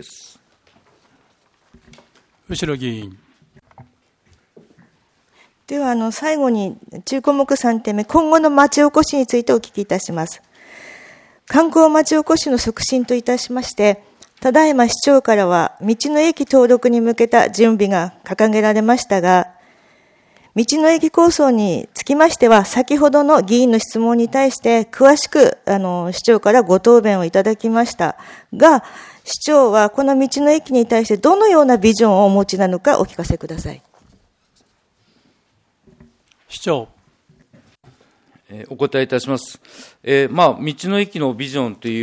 後ろ議員。 では、あの、最後に中項目さんてんめ、今後の町おこしについてお聞きいたします。観光町おこしの促進といたしまして、ただいま市長からは、道の駅登録に向けた準備が掲げられましたが、道の駅構想につきましては、先ほどの議員の質問に対して、詳しく、あの、市長からご答弁をいただきましたが、市長はこの道の駅に対してどのようなビジョンをお持ちなのかお聞かせください。 市長。 えー、お答えいたします。えー、まあ、道の駅のビジョンという、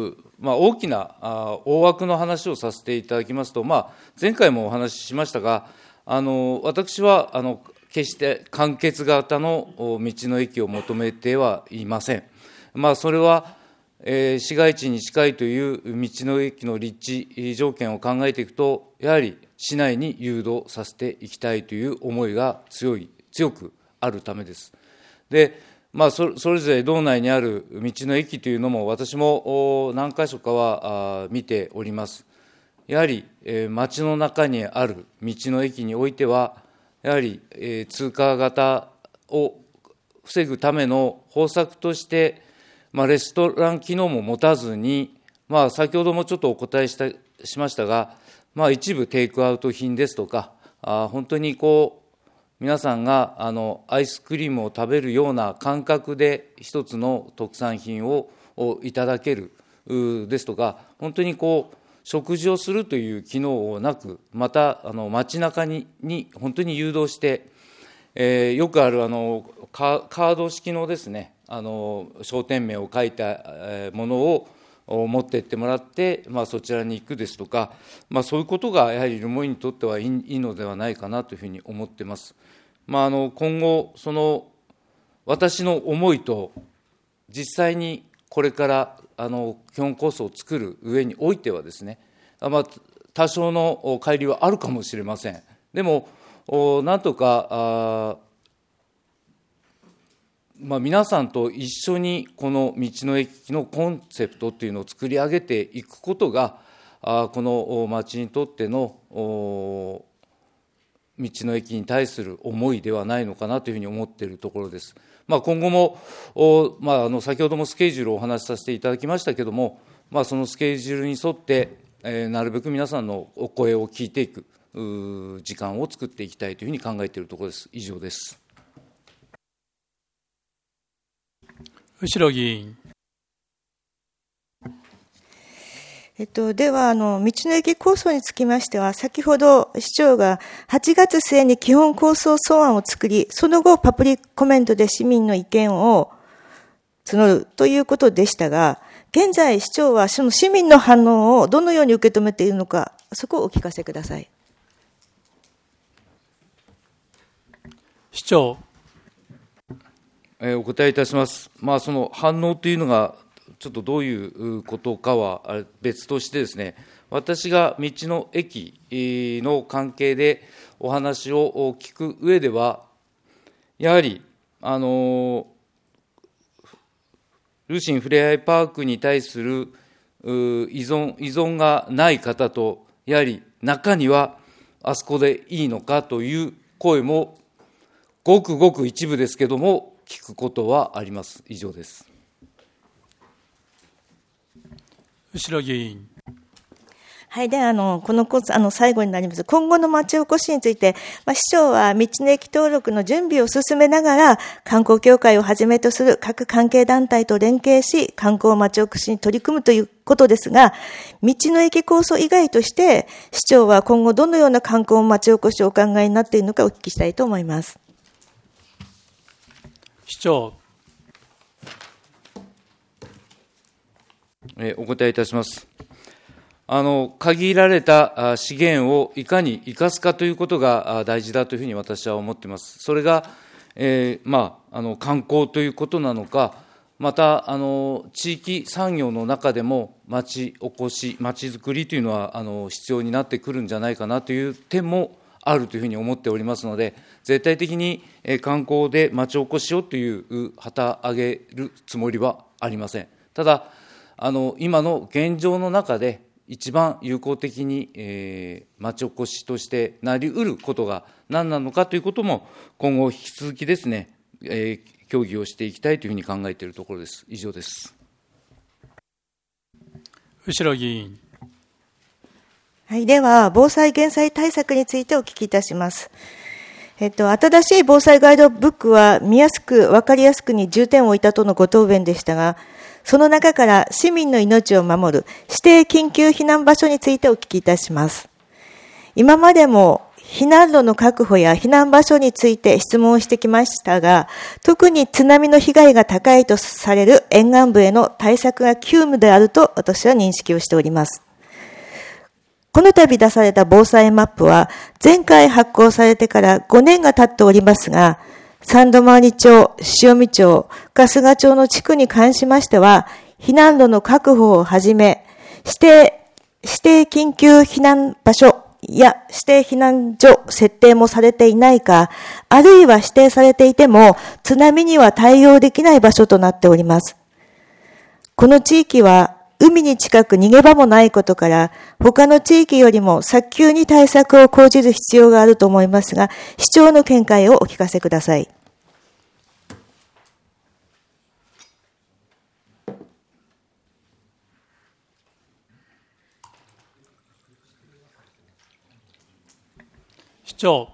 うまあ、大きなあ大枠の話をさせていただきますと、まあ、前回もお話ししましたが、あの私はあの決して完結型の道の駅を求めてはいません。まあ、それは、えー、市街地に近いという道の駅の立地条件を考えていくと、やはり市内に誘導させていきたいという思いが強い、強くあるためです。で、まあ、そ, それぞれ道内にある道の駅というのも、私も何か所かは見ております。やはり、えー、町の中にある道の駅においては、やはり、えー、通過型を防ぐための方策として、まあ、レストラン機能も持たずに、まあ、先ほどもちょっとお答えしたしましたが、まあ、一部テイクアウト品ですとか、あ本当にこう皆さんがあのアイスクリームを食べるような感覚で一つの特産品をいただけるですとか、本当にこう食事をするという機能をなく、またあの街中にに本当に誘導して、えー、よくあるあのカード式のですね、あの商店名を書いたものを持っていってもらって、まあ、そちらに行くですとか、まあ、そういうことがやはり留萌にとってはいい、いいのではないかなというふうに思っています。まあ、あの今後その私の思いと実際にこれからあの基本コースを作る上においてはですね、まあ、多少の乖離はあるかもしれません。でもなんとかあ、まあ、皆さんと一緒にこの道の駅のコンセプトというのを作り上げていくことが、あこの町にとっての道の駅に対する思いではないのかなというふうに思っているところです。まあ、今後も、まあ、あの先ほどもスケジュールをお話しさせていただきましたけれども、まあ、そのスケジュールに沿って、えー、なるべく皆さんのお声を聞いていく時間を作っていきたいというふうに考えているところです。以上です。 後ろ議員。 えっと、では、あの、道の駅構想につきましては、先ほど市長がはちがつ末に基本構想草案を作り、その後、パブリックコメントで市民の意見を募るということでしたが、現在、市長はその市民の反応をどのように受け止めているのか、そこをお聞かせください。 市長。 えー、お答えいたします。まあ、その反応というのが、ちょっとどういうことかは別としてですね、私が道の駅の関係でお話を聞く上では、やはり、あの、ルシンふれあいパークに対する依存、依存がない方と、やはり中にはあそこでいいのかという声も、ごくごく一部ですけども、聞くことはあります。以上です。 後ろ議員。 はい。で、あの、このコース、あの、最後になります。今後の町おこしについて、まあ、市長は道の駅登録の準備を進めながら、観光協会をはじめとする各関係団体と連携し、観光町おこしに取り組むということですが、道の駅構想以外として、市長は今後どのような観光町おこしをお考えになっているのかお聞きしたいと思います。 市長。 えー、お答えいたします。あの限られた資源をいかに生かすかということが大事だというふうに私は思っています。それが、えーまあ、あの観光ということなのか、またあの地域産業の中でも町おこし、町づくりというのはあの必要になってくるんじゃないかなという点もあるというふうに思っておりますので、絶対的に観光で町おこしをという旗揚げるつもりはありません。ただあの今の現状の中で一番有効的に、えー、町おこしとしてなりうることが何なのかということも今後引き続きですね、えー、協議をしていきたいというふうに考えているところです。以上です。 後ろ議員。 はい。では、防災減災対策についてお聞きいたします。えっと、新しい防災ガイドブックは見やすく分かりやすくに重点を置いたとのご答弁でしたが、その中から市民の命を守る指定緊急避難場所についてお聞きいたします。今までも避難路の確保や避難場所について質問をしてきましたが、特に津波の被害が高いとされる沿岸部への対策が急務であると私は認識をしております。この度出された防災マップは前回発行されてからごねんが経っておりますが、三度回町、塩見町、春日町の地区に関しましては、避難路の確保をはじめ、指定、指定緊急避難場所や指定避難所設定もされていないか、あるいは指定されていても津波には対応できない場所となっております。この地域は海に近く逃げ場もないことから、他の地域よりも早急に対策を講じる必要があると思いますが、市長の見解をお聞かせください。 市長。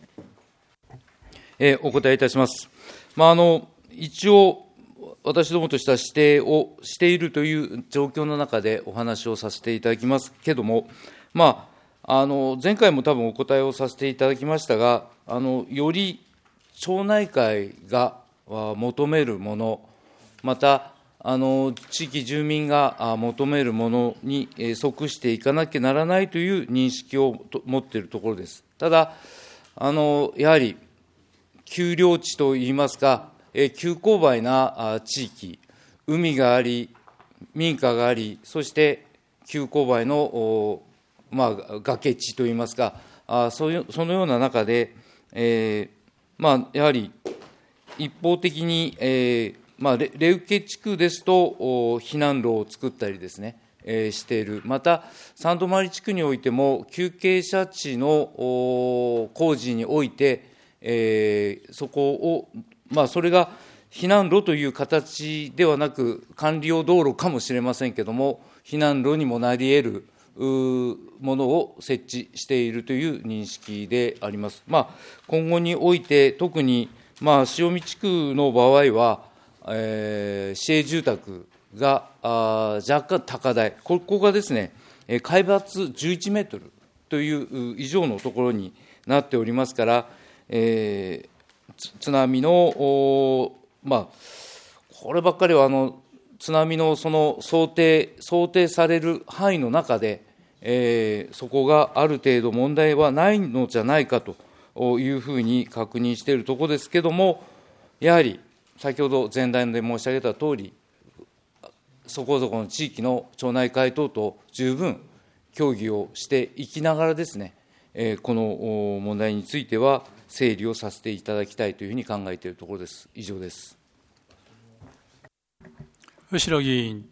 えー、お答えいたします。まあ、あの一応、私どもとしては指定をしているという状況の中でお話をさせていただきますけれども、まあ、あの前回も多分お答えをさせていただきましたが、あのより町内会が求めるもの、またあの地域住民が求めるものに即していかなきゃならないという認識を持っているところです。ただ、あのやはり丘陵地といいますか、急勾配な地域、海があり、民家があり、そして急勾配の、まあ、崖地といいますか、そういうそのような中で、えーまあ、やはり一方的に、えーまあ、レウケ地区ですと、避難路を作ったりですね、えー、している、また、三度回り地区においても、急傾斜地の工事において、えー、そこを、まあ、それが避難路という形ではなく、管理用道路かもしれませんけれども、避難路にもなり得るものを設置しているという認識であります。まあ、今後において、特に、まあ、塩見地区の場合は、えー、市営住宅があ若干高台、ここがですね、海抜じゅういちメートルという以上のところになっておりますから、えー、津波の、まあ、こればっかりはあの津波のその想定、想定される範囲の中で、えー、そこがある程度問題はないのじゃないかというふうに確認しているところですけれども、やはり先ほど前段で申し上げたとおり、そこそこの地域の町内会等と十分協議をしていきながらですね、えー、この問題については整理をさせていただきたいというふうに考えているところです。以上です。 後呂議員。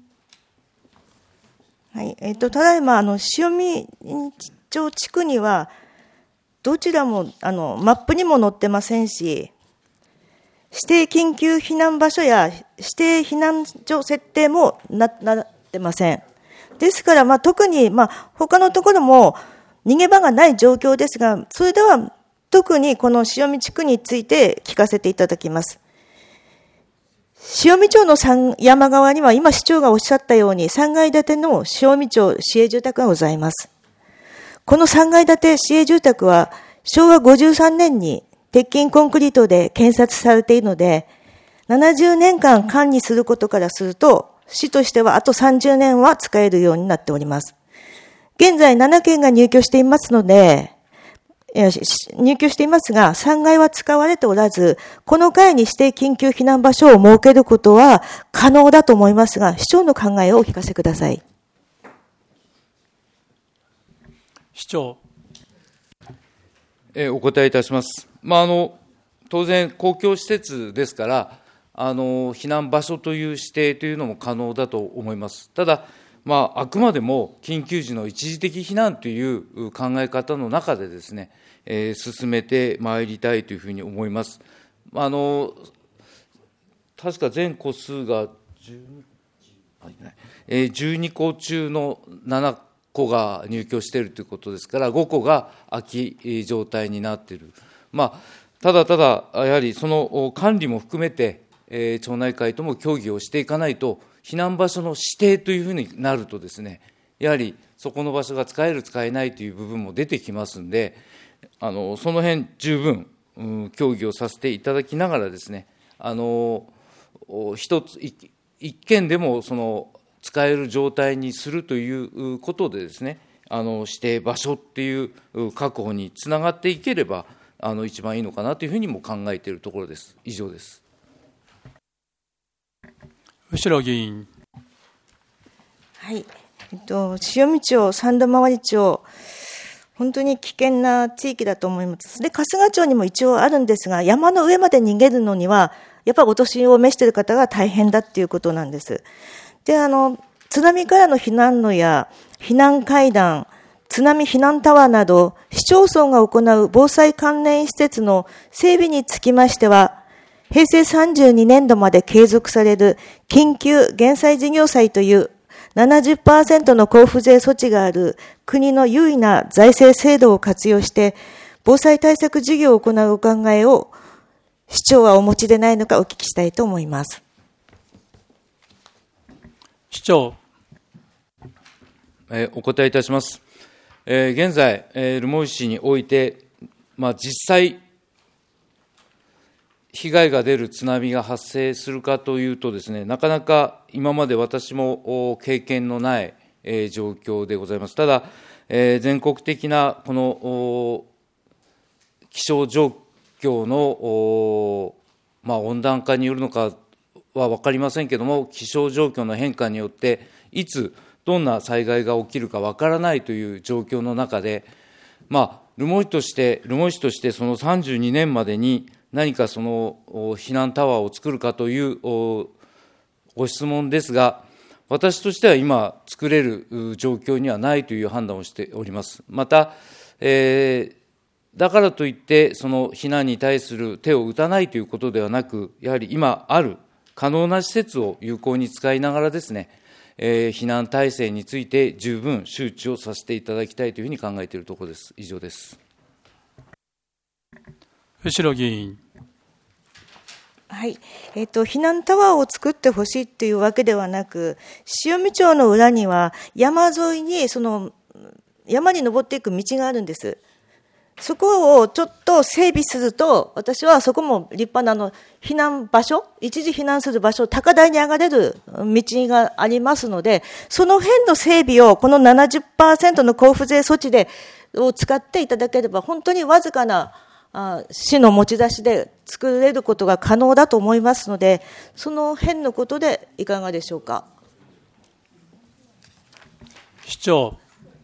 はい、えっと、ただいま、あの、塩見町地区には、どちらも、あの、マップにも載ってませんし、指定緊急避難場所や指定避難所設定も な, なってません。ですから、まあ、特に、まあ、他のところも逃げ場がない状況ですが、それでは特にこの塩見地区について聞かせていただきます。塩見町の山側には今市長がおっしゃったようにさんがい建ての塩見町市営住宅がございます。このさんがい建て市営住宅はしょうわごじゅうさんねんに鉄筋コンクリートで建設されているので、ななじゅうねんかん管理することからすると、市としてはあとさんじゅうねんは使えるようになっております。現在ななけんが入居していますので、入居していますが、さんがいは使われておらず、この階に指定緊急避難場所を設けることは可能だと思いますが、市長の考えをお聞かせください。 市長。 えー、お答えいたします。まあ、あの当然、公共施設ですから、あの避難場所という指定というのも可能だと思います。ただ、まあ、あくまでも緊急時の一時的避難という考え方の中でですね、えー、進めてまいりたいというふうに思います。あの確か全戸数がじゅうに、えー、じゅうにこ中のななこが入居しているということですから、ごこが空き状態になっている。まあ、ただただ、やはりその管理も含めて、えー、町内会とも協議をしていかないと、避難場所の指定というふうになるとですね、やはりそこの場所が使える、使えないという部分も出てきますんで、 あのその辺十分、うん、協議をさせていただきながらですね、あの一つ一件でもその使える状態にするということでですね、あの指定場所っていう確保につながっていければあの一番いいのかなというふうにも考えているところです。以上です。 後ろ議員。 はい、えっと、塩見町、三度回町、本当に危険な地域だと思います。で、春日町にも一応あるんですが、山の上まで逃げるのには、やっぱりお年を召している方が大変だっていうことなんです。で、あの、津波からの避難路や避難階段、津波避難タワーなど、市町村が行う防災関連施設の整備につきましては、へいせいさんじゅうにねんどまで継続される緊急減災事業債という ななじゅっパーセント の交付税措置がある国の優位な財政制度を活用して防災対策事業を行うお考えを市長はお持ちでないのかお聞きしたいと思います。 市長。 えー、お答えいたします。えー、現在、えー、留萌市において、まあ、実際被害が出る津波が発生するかというとですね、なかなか今まで私も経験のない、えー、状況でございます。ただ、えー、全国的なこの気象状況の、まあ、温暖化によるのかは分かりませんけれども、気象状況の変化によっていつどんな災害が起きるか分からないという状況の中で、まあ、留萌市として留萌市としてそのさんじゅうにねんまでに何かその避難タワーを作るかというご質問ですが、私としては今作れる状況にはないという判断をしております。また、えー、だからといってその避難に対する手を打たないということではなく、やはり今ある可能な施設を有効に使いながらですね、えー、避難体制について十分周知をさせていただきたいというふうに考えているところです。以上です。 後ろ議員。 はい、えっと、避難タワーを作ってほしいというわけではなく、塩見町の裏には山沿いにその山に登っていく道があるんです。そこをちょっと整備すると、私はそこも立派なあの避難場所、一時避難する場所、高台に上がれる道がありますので、その辺の整備をこの ななじゅっパーセント の交付税措置でを使っていただければ、本当にわずかなあ市の持ち出しで作れることが可能だと思いますので、その辺のことでいかがでしょうか。 市長。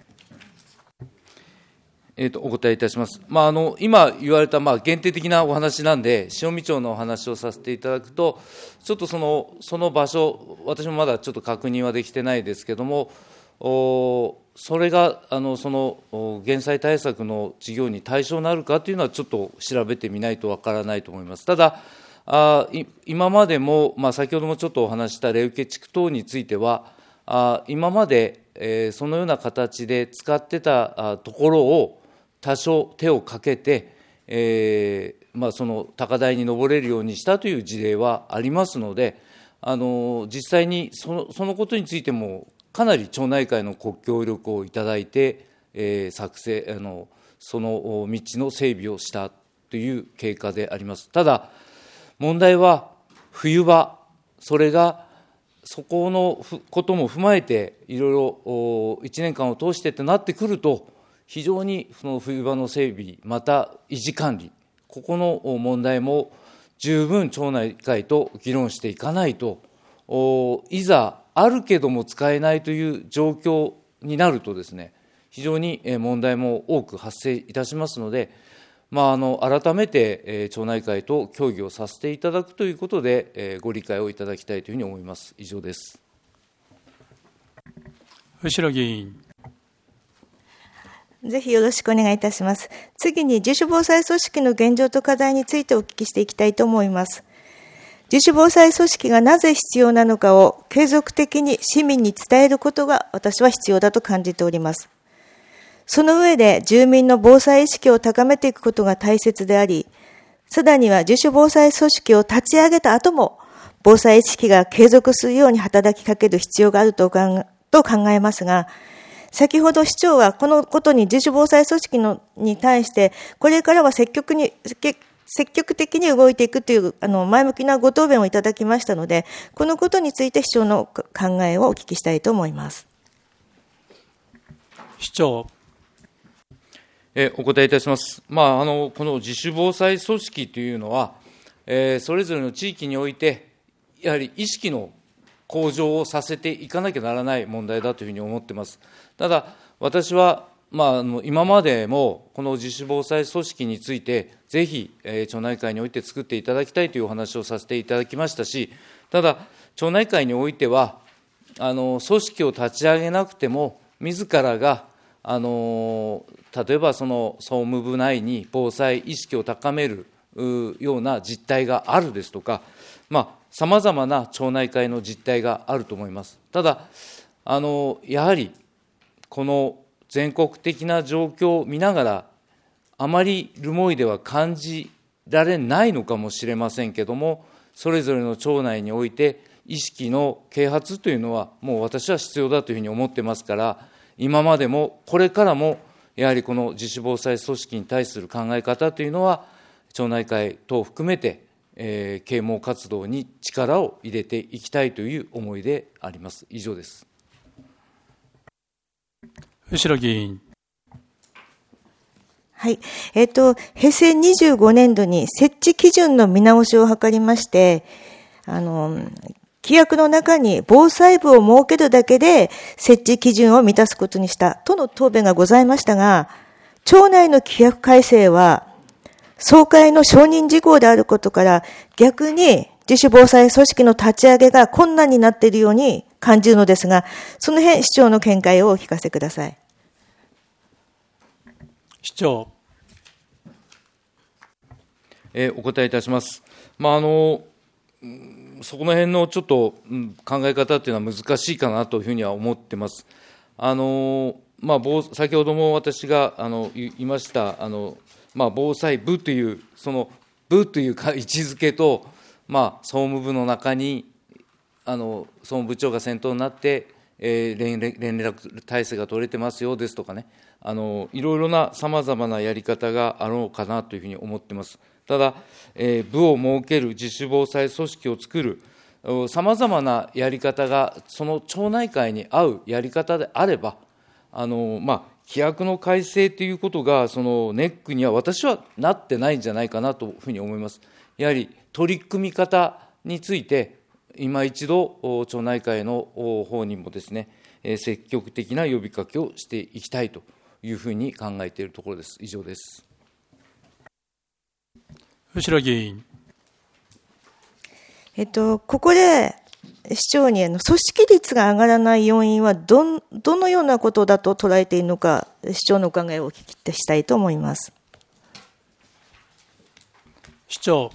えーと、お答えいたします。まあ、あの今言われた、まあ、限定的なお話なんで、塩見町のお話をさせていただくと、ちょっとそのその場所、私もまだちょっと確認はできてないですけれども、おそれがあのその減災対策の事業に対象になるかというのは、ちょっと調べてみないとわからないと思います。ただ、あ今までも、まあ、先ほどもちょっとお話したレウケ地区等については、あ今まで、えー、そのような形で使ってたあところを多少手をかけて、えーまあ、その高台に登れるようにしたという事例はありますので、あの実際にその、そのことについてもかなり町内会のご協力をいただいて、えー、作成あのその道の整備をしたという経過であります。ただ問題は冬場、それがそこのことも踏まえていろいろいちねんかんを通してとなってくると、非常にその冬場の整備、また維持管理、ここの問題も十分町内会と議論していかないと、いざあるけども使えないという状況になるとですね、非常に問題も多く発生いたしますので、まあ、あの改めて町内会と協議をさせていただくということで、ご理解をいただきたいというふうに思います。以上です。 後ろ議員。 ぜひよろしくお願いいたします。次に自主防災組織の現状と課題についてお聞きしていきたいと思います。自主防災組織がなぜ必要なのかを継続的に市民に伝えることが私は必要だと感じております。その上で住民の防災意識を高めていくことが大切であり、さらには自主防災組織を立ち上げた後も防災意識が継続するように働きかける必要があると考えますが、 先ほど市長はこのことに自主防災組織のに対して、これからは積極に、積極的に動いていくという、あの、前向きなご答弁をいただきましたので、このことについて市長の考えをお聞きしたいと思います。 市長。 えお答えいたします。まあ、あの、この自主防災組織というのは、えー、それぞれの地域において、やはり意識の向上をさせていかなきゃならない問題だというふうに思っています。ただ、私は、まあ、あの今までもこの自主防災組織について、ぜひ、えー、町内会において作っていただきたいというお話をさせていただきましたし、ただ、町内会においては、あの組織を立ち上げなくても、自らが、あの例えばその総務部内に防災意識を高めるような実態があるですとか、さまざ、まな町内会の実態があると思います。ただ、あのやはりこの全国的な状況を見ながら、あまり留萌では感じられないのかもしれませんけれども、それぞれの町内において、意識の啓発というのは、もう私は必要だというふうに思ってますから、今までもこれからも、やはりこの自主防災組織に対する考え方というのは、町内会等を含めて、えー、啓蒙活動に力を入れていきたいという思いであります。以上です。 後ろ議員。 はい。えっと、平成にじゅうごねんどに設置基準の見直しを図りまして、あの、規約の中に防災部を設けるだけで設置基準を満たすことにしたとの答弁がございましたが、町内の規約改正は総会の承認事項であることから逆に自主防災組織の立ち上げが困難になっているように感じるのですが、その辺市長の見解をお聞かせください。 市長。 えー、お答えいたします。まあ、あのそこの辺のちょっと考え方というのは難しいかなというふうには思っています。あの、まあ、先ほども私があの言いましたあの、まあ、防災部という、その部というか位置づけと、まあ、総務部の中にあの総務部長が先頭になって、えー、連, 連絡体制が取れてますよですとかね、あのいろいろなさまざまなやり方があろうかなというふうに思っています。ただ、えー、部を設ける、自主防災組織を作る、さまざまなやり方が、その町内会に合うやり方であれば、あのまあ、規約の改正ということが、そのネックには私はなってないんじゃないかなというふうに思います。やはり取り組み方について、今一度、町内会の方にもですね、積極的な呼びかけをしていきたいというふうに考えているところです。以上です。 後ろ議員。 えっと、ここで市長にあの組織率が上がらない要因はど、どのようなことだと捉えているのか、市長のお考えをお聞きしたいと思います。 市長。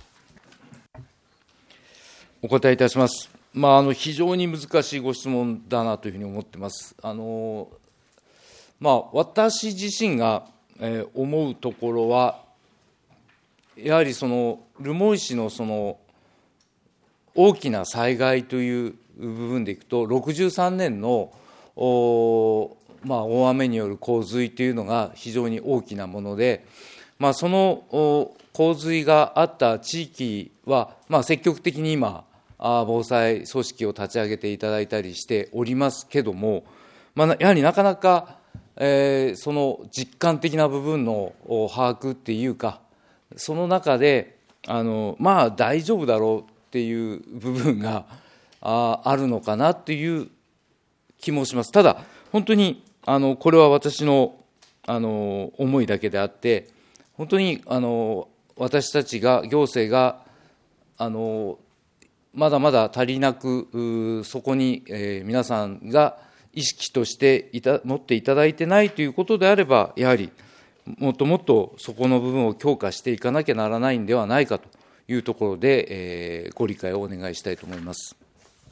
お答えいたします。まあ、あの非常に難しいご質問だなというふうに思っています。あの、まあ、私自身が、えー、思うところは、やはりその留萌市のその大きな災害という部分でいくと、ろくじゅうさんねんのお、まあ、大雨による洪水というのが非常に大きなもので、まあ、その洪水があった地域は、まあ、積極的に今、防災組織を立ち上げていただいたりしておりますけども、まあ、やはりなかなか、えー、その実感的な部分の把握っていうか、その中であのまあ大丈夫だろうっていう部分が あ, あるのかなっていう気もします。ただ本当にあのこれは私のあの思いだけであって、本当にあの私たちが行政があのまだまだ足りなく、そこに、えー、皆さんが意識としていた持っていただいてないということであれば、やはりもっともっとそこの部分を強化していかなきゃならないんではないかというところで、えー、ご理解をお願いしたいと思います。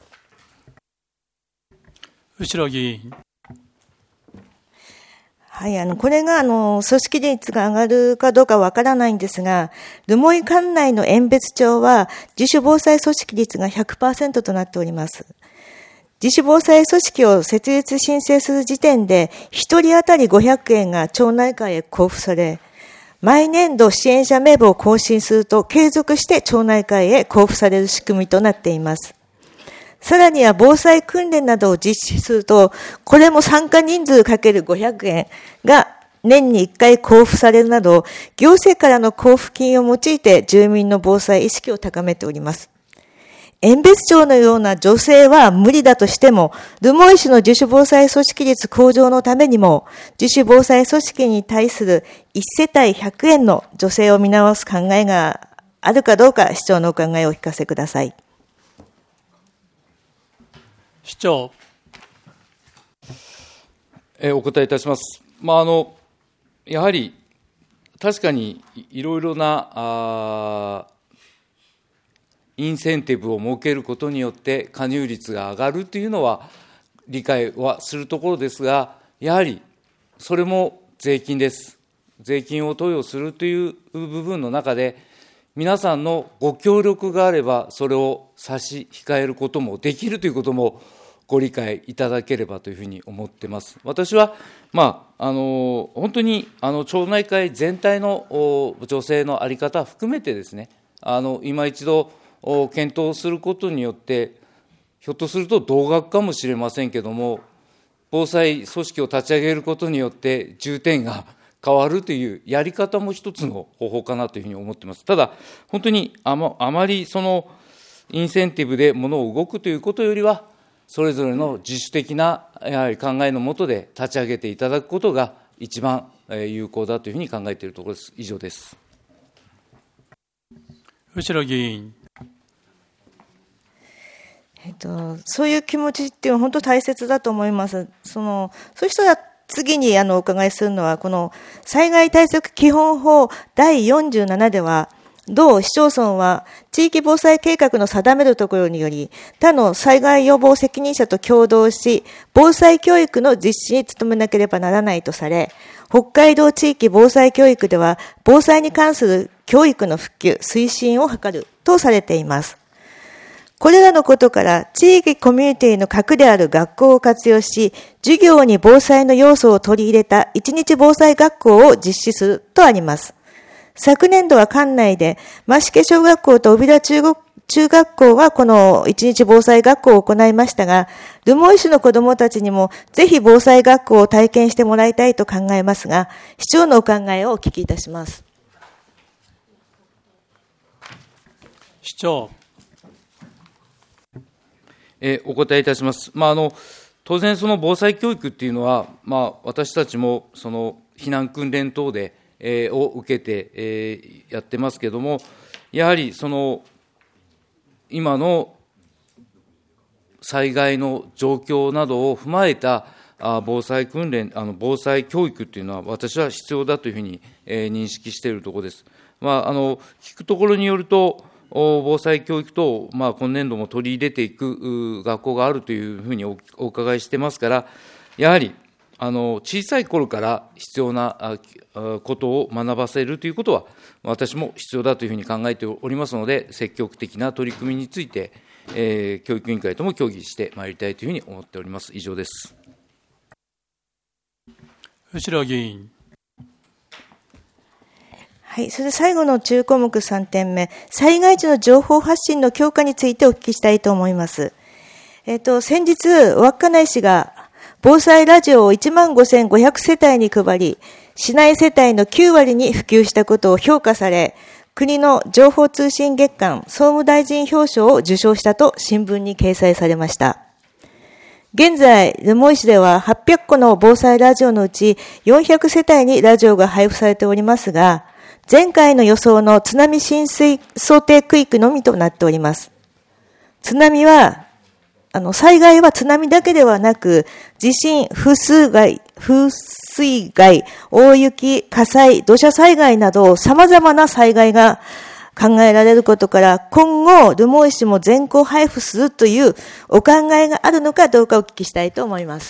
後ろ議員。 はい、あの、これが、あの、組織率が上がるかどうかわからないんですが、留萌管内の遠別町は、自主防災組織率が ひゃくパーセント となっております。 自主防災組織を設立申請する時点で、ひとり当たりごひゃくえんが町内会へ交付され、毎年度支援者名簿を更新すると継続して町内会へ交付される仕組みとなっています。さらには防災訓練などを実施すると、これも参加人数かけるごひゃくえんが年にいっかい交付されるなど、行政からの交付金を用いて住民の防災意識を高めております。遠別町のような助成は無理だとしても、留萌市の自主防災組織率向上のためにも、自主防災組織に対するいち世帯ひゃくえんの助成を見直す考えがあるかどうか、市長のお考えをお聞かせください。 市長。 えー、お答えいたします。まあ、あのやはり確かにいろいろなあインセンティブを設けることによって加入率が上がるというのは理解はするところですが、やはりそれも税金です。税金を投与するという部分の中で、皆さんのご協力があればそれを差し控えることもできるということもご理解いただければというふうに思っています。私は、まあ、あの本当にあの町内会全体の助成の在り方を含めてですね、あの今一度検討することによって、ひょっとすると同額かもしれませんけれども、防災組織を立ち上げることによって重点が変わるというやり方も一つの方法かなというふうに思っています。ただ、本当にあま、あまりそのインセンティブで物を動くということよりは、それぞれの自主的なやはり考えのもとで立ち上げていただくことが一番有効だというふうに考えているところです。以上です。 後ろ議員。 えっと、そういう気持ちっていうのは本当大切だと思います。その、そういう人は次にあのお伺いするのは、この災害対策基本法だいよんじゅうななでは、同市町村は地域防災計画の定めるところにより、他の災害予防責任者と共同し、防災教育の実施に努めなければならないとされ、北海道地域防災教育では、防災に関する教育の普及、推進を図るとされています。これらのことから、地域コミュニティの核である学校を活用し、授業に防災の要素を取り入れた一日防災学校を実施するとあります。昨年度は管内で、増毛小学校と小平中学中学校はこの一日防災学校を行いましたが、留萌市の子どもたちにもぜひ防災学校を体験してもらいたいと考えますが、市長のお考えをお聞きいたします。 市長。 えお答えいたします。まあ、あの当然、その防災教育っていうのは、まあ、私たちもその避難訓練等で、えー、を受けて、えー、やってますけれども、やはりその今の災害の状況などを踏まえたあ防災訓練、あの防災教育っていうのは、私は必要だというふうに、えー、認識しているところです。まあ、あの聞くところによると、防災教育等、まあ、今年度も取り入れていく学校があるというふうに お, お伺いしてますから、やはりあの小さい頃から必要なことを学ばせるということは、私も必要だというふうに考えておりますので、積極的な取り組みについて、えー、教育委員会とも協議してまいりたいというふうに思っております。以上です。 後ろ議員。 はい。それで最後の中項目さんてんめ、災害時の情報発信の強化についてお聞きしたいと思います。えっと、先日、稚内市が防災ラジオをいちまんごせんごひゃくせたいに配り、市内世帯のきゅうわりに普及したことを評価され、国の情報通信月間総務大臣表彰を受賞したと新聞に掲載されました。現在、留萌市でははっぴゃっこの防災ラジオのうちよんひゃくせたいにラジオが配布されておりますが、前回の予想の津波浸水想定区域のみとなっております。津波は、あの、災害は津波だけではなく、地震、風水害、風水害、大雪、火災、土砂災害など様々な災害が考えられることから、今後、留萌市も全校配布するというお考えがあるのかどうかお聞きしたいと思います。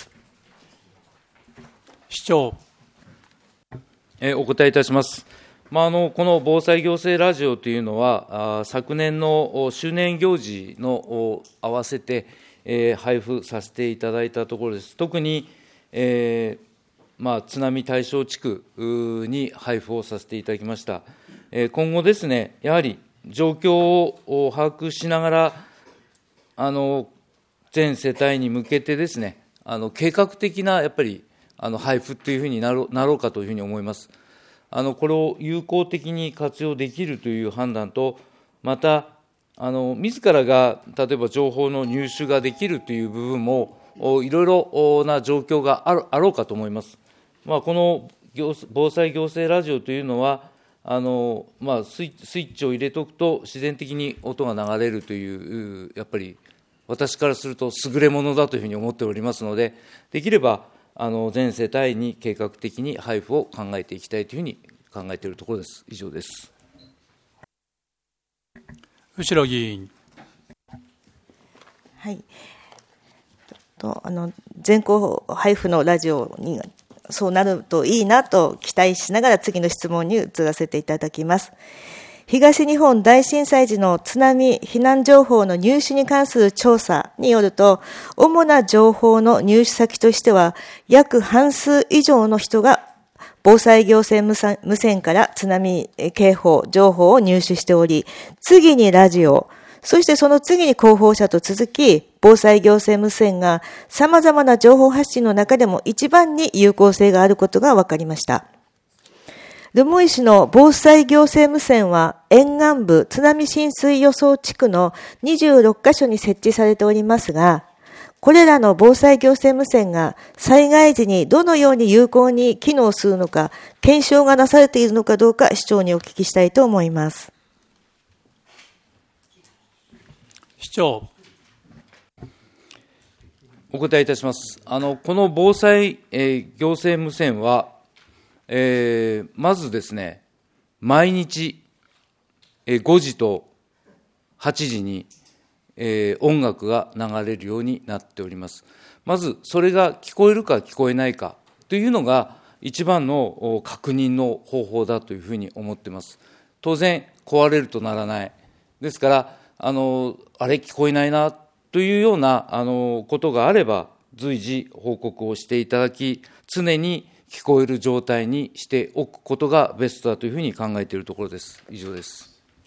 市長。 えお答えいたします。まあ、あのこの防災行政ラジオというのは、あ昨年の周年行事の合わせて、 えー、配布させていただいたところです。特に、えーまあ、津波対象地区に配布をさせていただきました。えー、今後ですね、やはり状況を把握しながら、あの全世帯に向けてですね、あの計画的なやっぱりあの配布というふうになろう、なろうかというふうに思います。あのこれを有効的に活用できるという判断と、また、あの自らが例えば情報の入手ができるという部分も、いろいろな状況があるあろうかと思います。まあ、この防災行政ラジオというのは、あのまあ、スイッチを入れておくと、自然的に音が流れるという、やっぱり私からすると優れものだというふうに思っておりますので、できればあの全世帯に計画的に配布を考えていきたいというふうに考えているところです。以上です。 後呂議員。 はい。とあの全校配布のラジオにそうなるといいなと期待しながら次の質問に移らせていただきます。東日本大震災時の津波避難情報の入手に関する調査によると、主な情報の入手先としては、約半数以上の人が防災行政無線から津波警報情報を入手しており、次にラジオ、そしてその次に広報車と続き、防災行政無線が様々な情報発信の中でも一番に有効性があることが分かりました。留萌市の防災行政無線は沿岸部津波浸水予想地区のにじゅうろっかしょに設置されておりますが、これらの防災行政無線が災害時にどのように有効に機能するのか、検証がなされているのかどうか市長にお聞きしたいと思います。 市長。 お答えいたします。あのこの防災、えー、行政無線は、えー、まずですね、毎日、えー、ごじとはちじに、えー、音楽が流れるようになっております。まず、それが聞こえるか聞こえないかというのが、一番の確認の方法だというふうに思っています。当然、壊れるとならない。ですから、あの、あれ聞こえないなというようなあのことがあれば、随時報告をしていただき、常に聞こえる状態にしておくことがベストだというふうに考えているところです。以上です。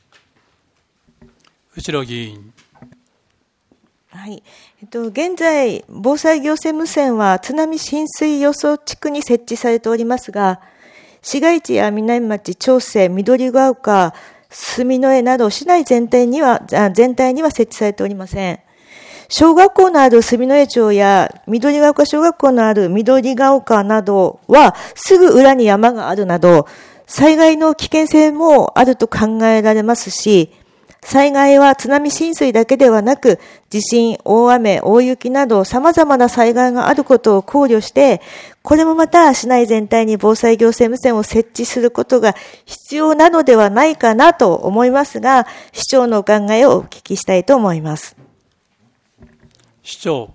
後呂議員。 はい。えっと、現在、防災行政無線は津波浸水予想地区に設置されておりますが、市街地や南町、長生、緑ヶ丘、住之江など市内全体には、全体には設置されておりません。小学校のある住之江町や緑ヶ丘小学校のある緑ヶ丘などはすぐ裏に山があるなど、災害の危険性もあると考えられますし、災害は津波浸水だけではなく、地震、大雨、大雪など様々な災害があることを考慮して、これもまた市内全体に防災行政無線を設置することが必要なのではないかなと思いますが、市長のお考えをお聞きしたいと思います。 市長。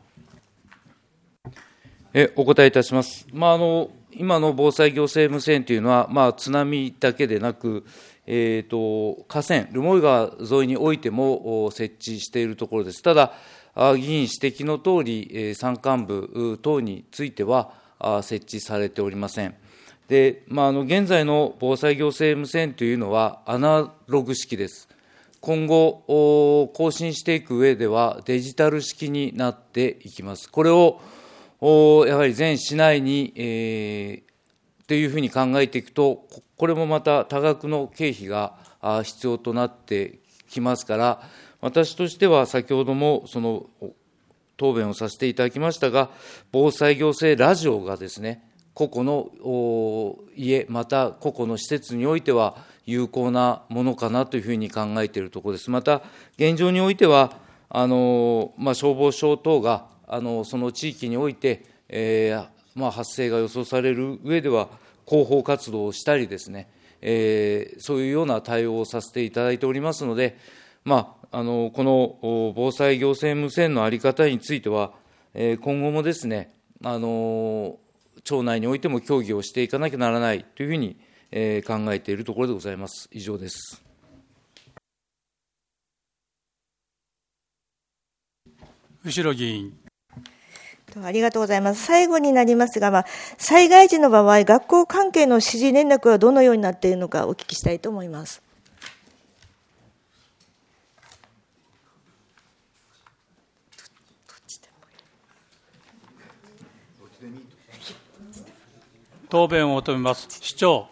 えお答えいたします。まあ、あの今の防災行政無線というのは、まあ、津波だけでなく、えー、と河川、留萌川沿いにおいても設置しているところです。ただ、議員指摘のとおり、山間部等については設置されておりません。で、まあ、あの現在の防災行政無線というのは、アナログ式です。今後、更新していく上では、デジタル式になっていきます。これをやはり全市内に、えー、というふうに考えていくと、これもまた多額の経費が必要となってきますから、私としては先ほどもその答弁をさせていただきましたが、防災行政ラジオがですね、個々の家、また個々の施設においては有効なものかなというふうに考えているところです。また、現状においては、あのまあ、消防署等があのその地域において、えーまあ、発生が予想される上では、広報活動をしたりですね、えー、そういうような対応をさせていただいておりますので、まあ、あのこの防災行政無線の在り方については、えー、今後もですね、あの町内においても協議をしていかなきゃならないというふうに、えー、考えているところでございます。以上です。 後ろ議員。 ありがとうございます。最後になりますが、まあ、災害時の場合、学校関係の指示連絡はどのようになっているのかお聞きしたいと思います。 答弁を求めます。市長。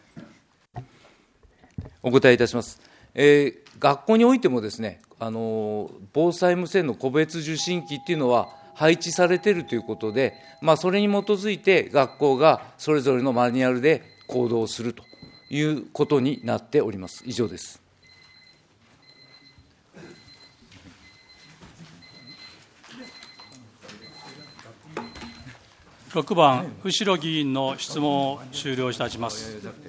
お答えいたします。えー、学校においてもですね、あの防災無線の個別受信機っていうのは配置されているということで、まあ、それに基づいて学校がそれぞれのマニュアルで行動するということになっております。以上です。 ろくばん、後ろ議員の質問を終了いたします。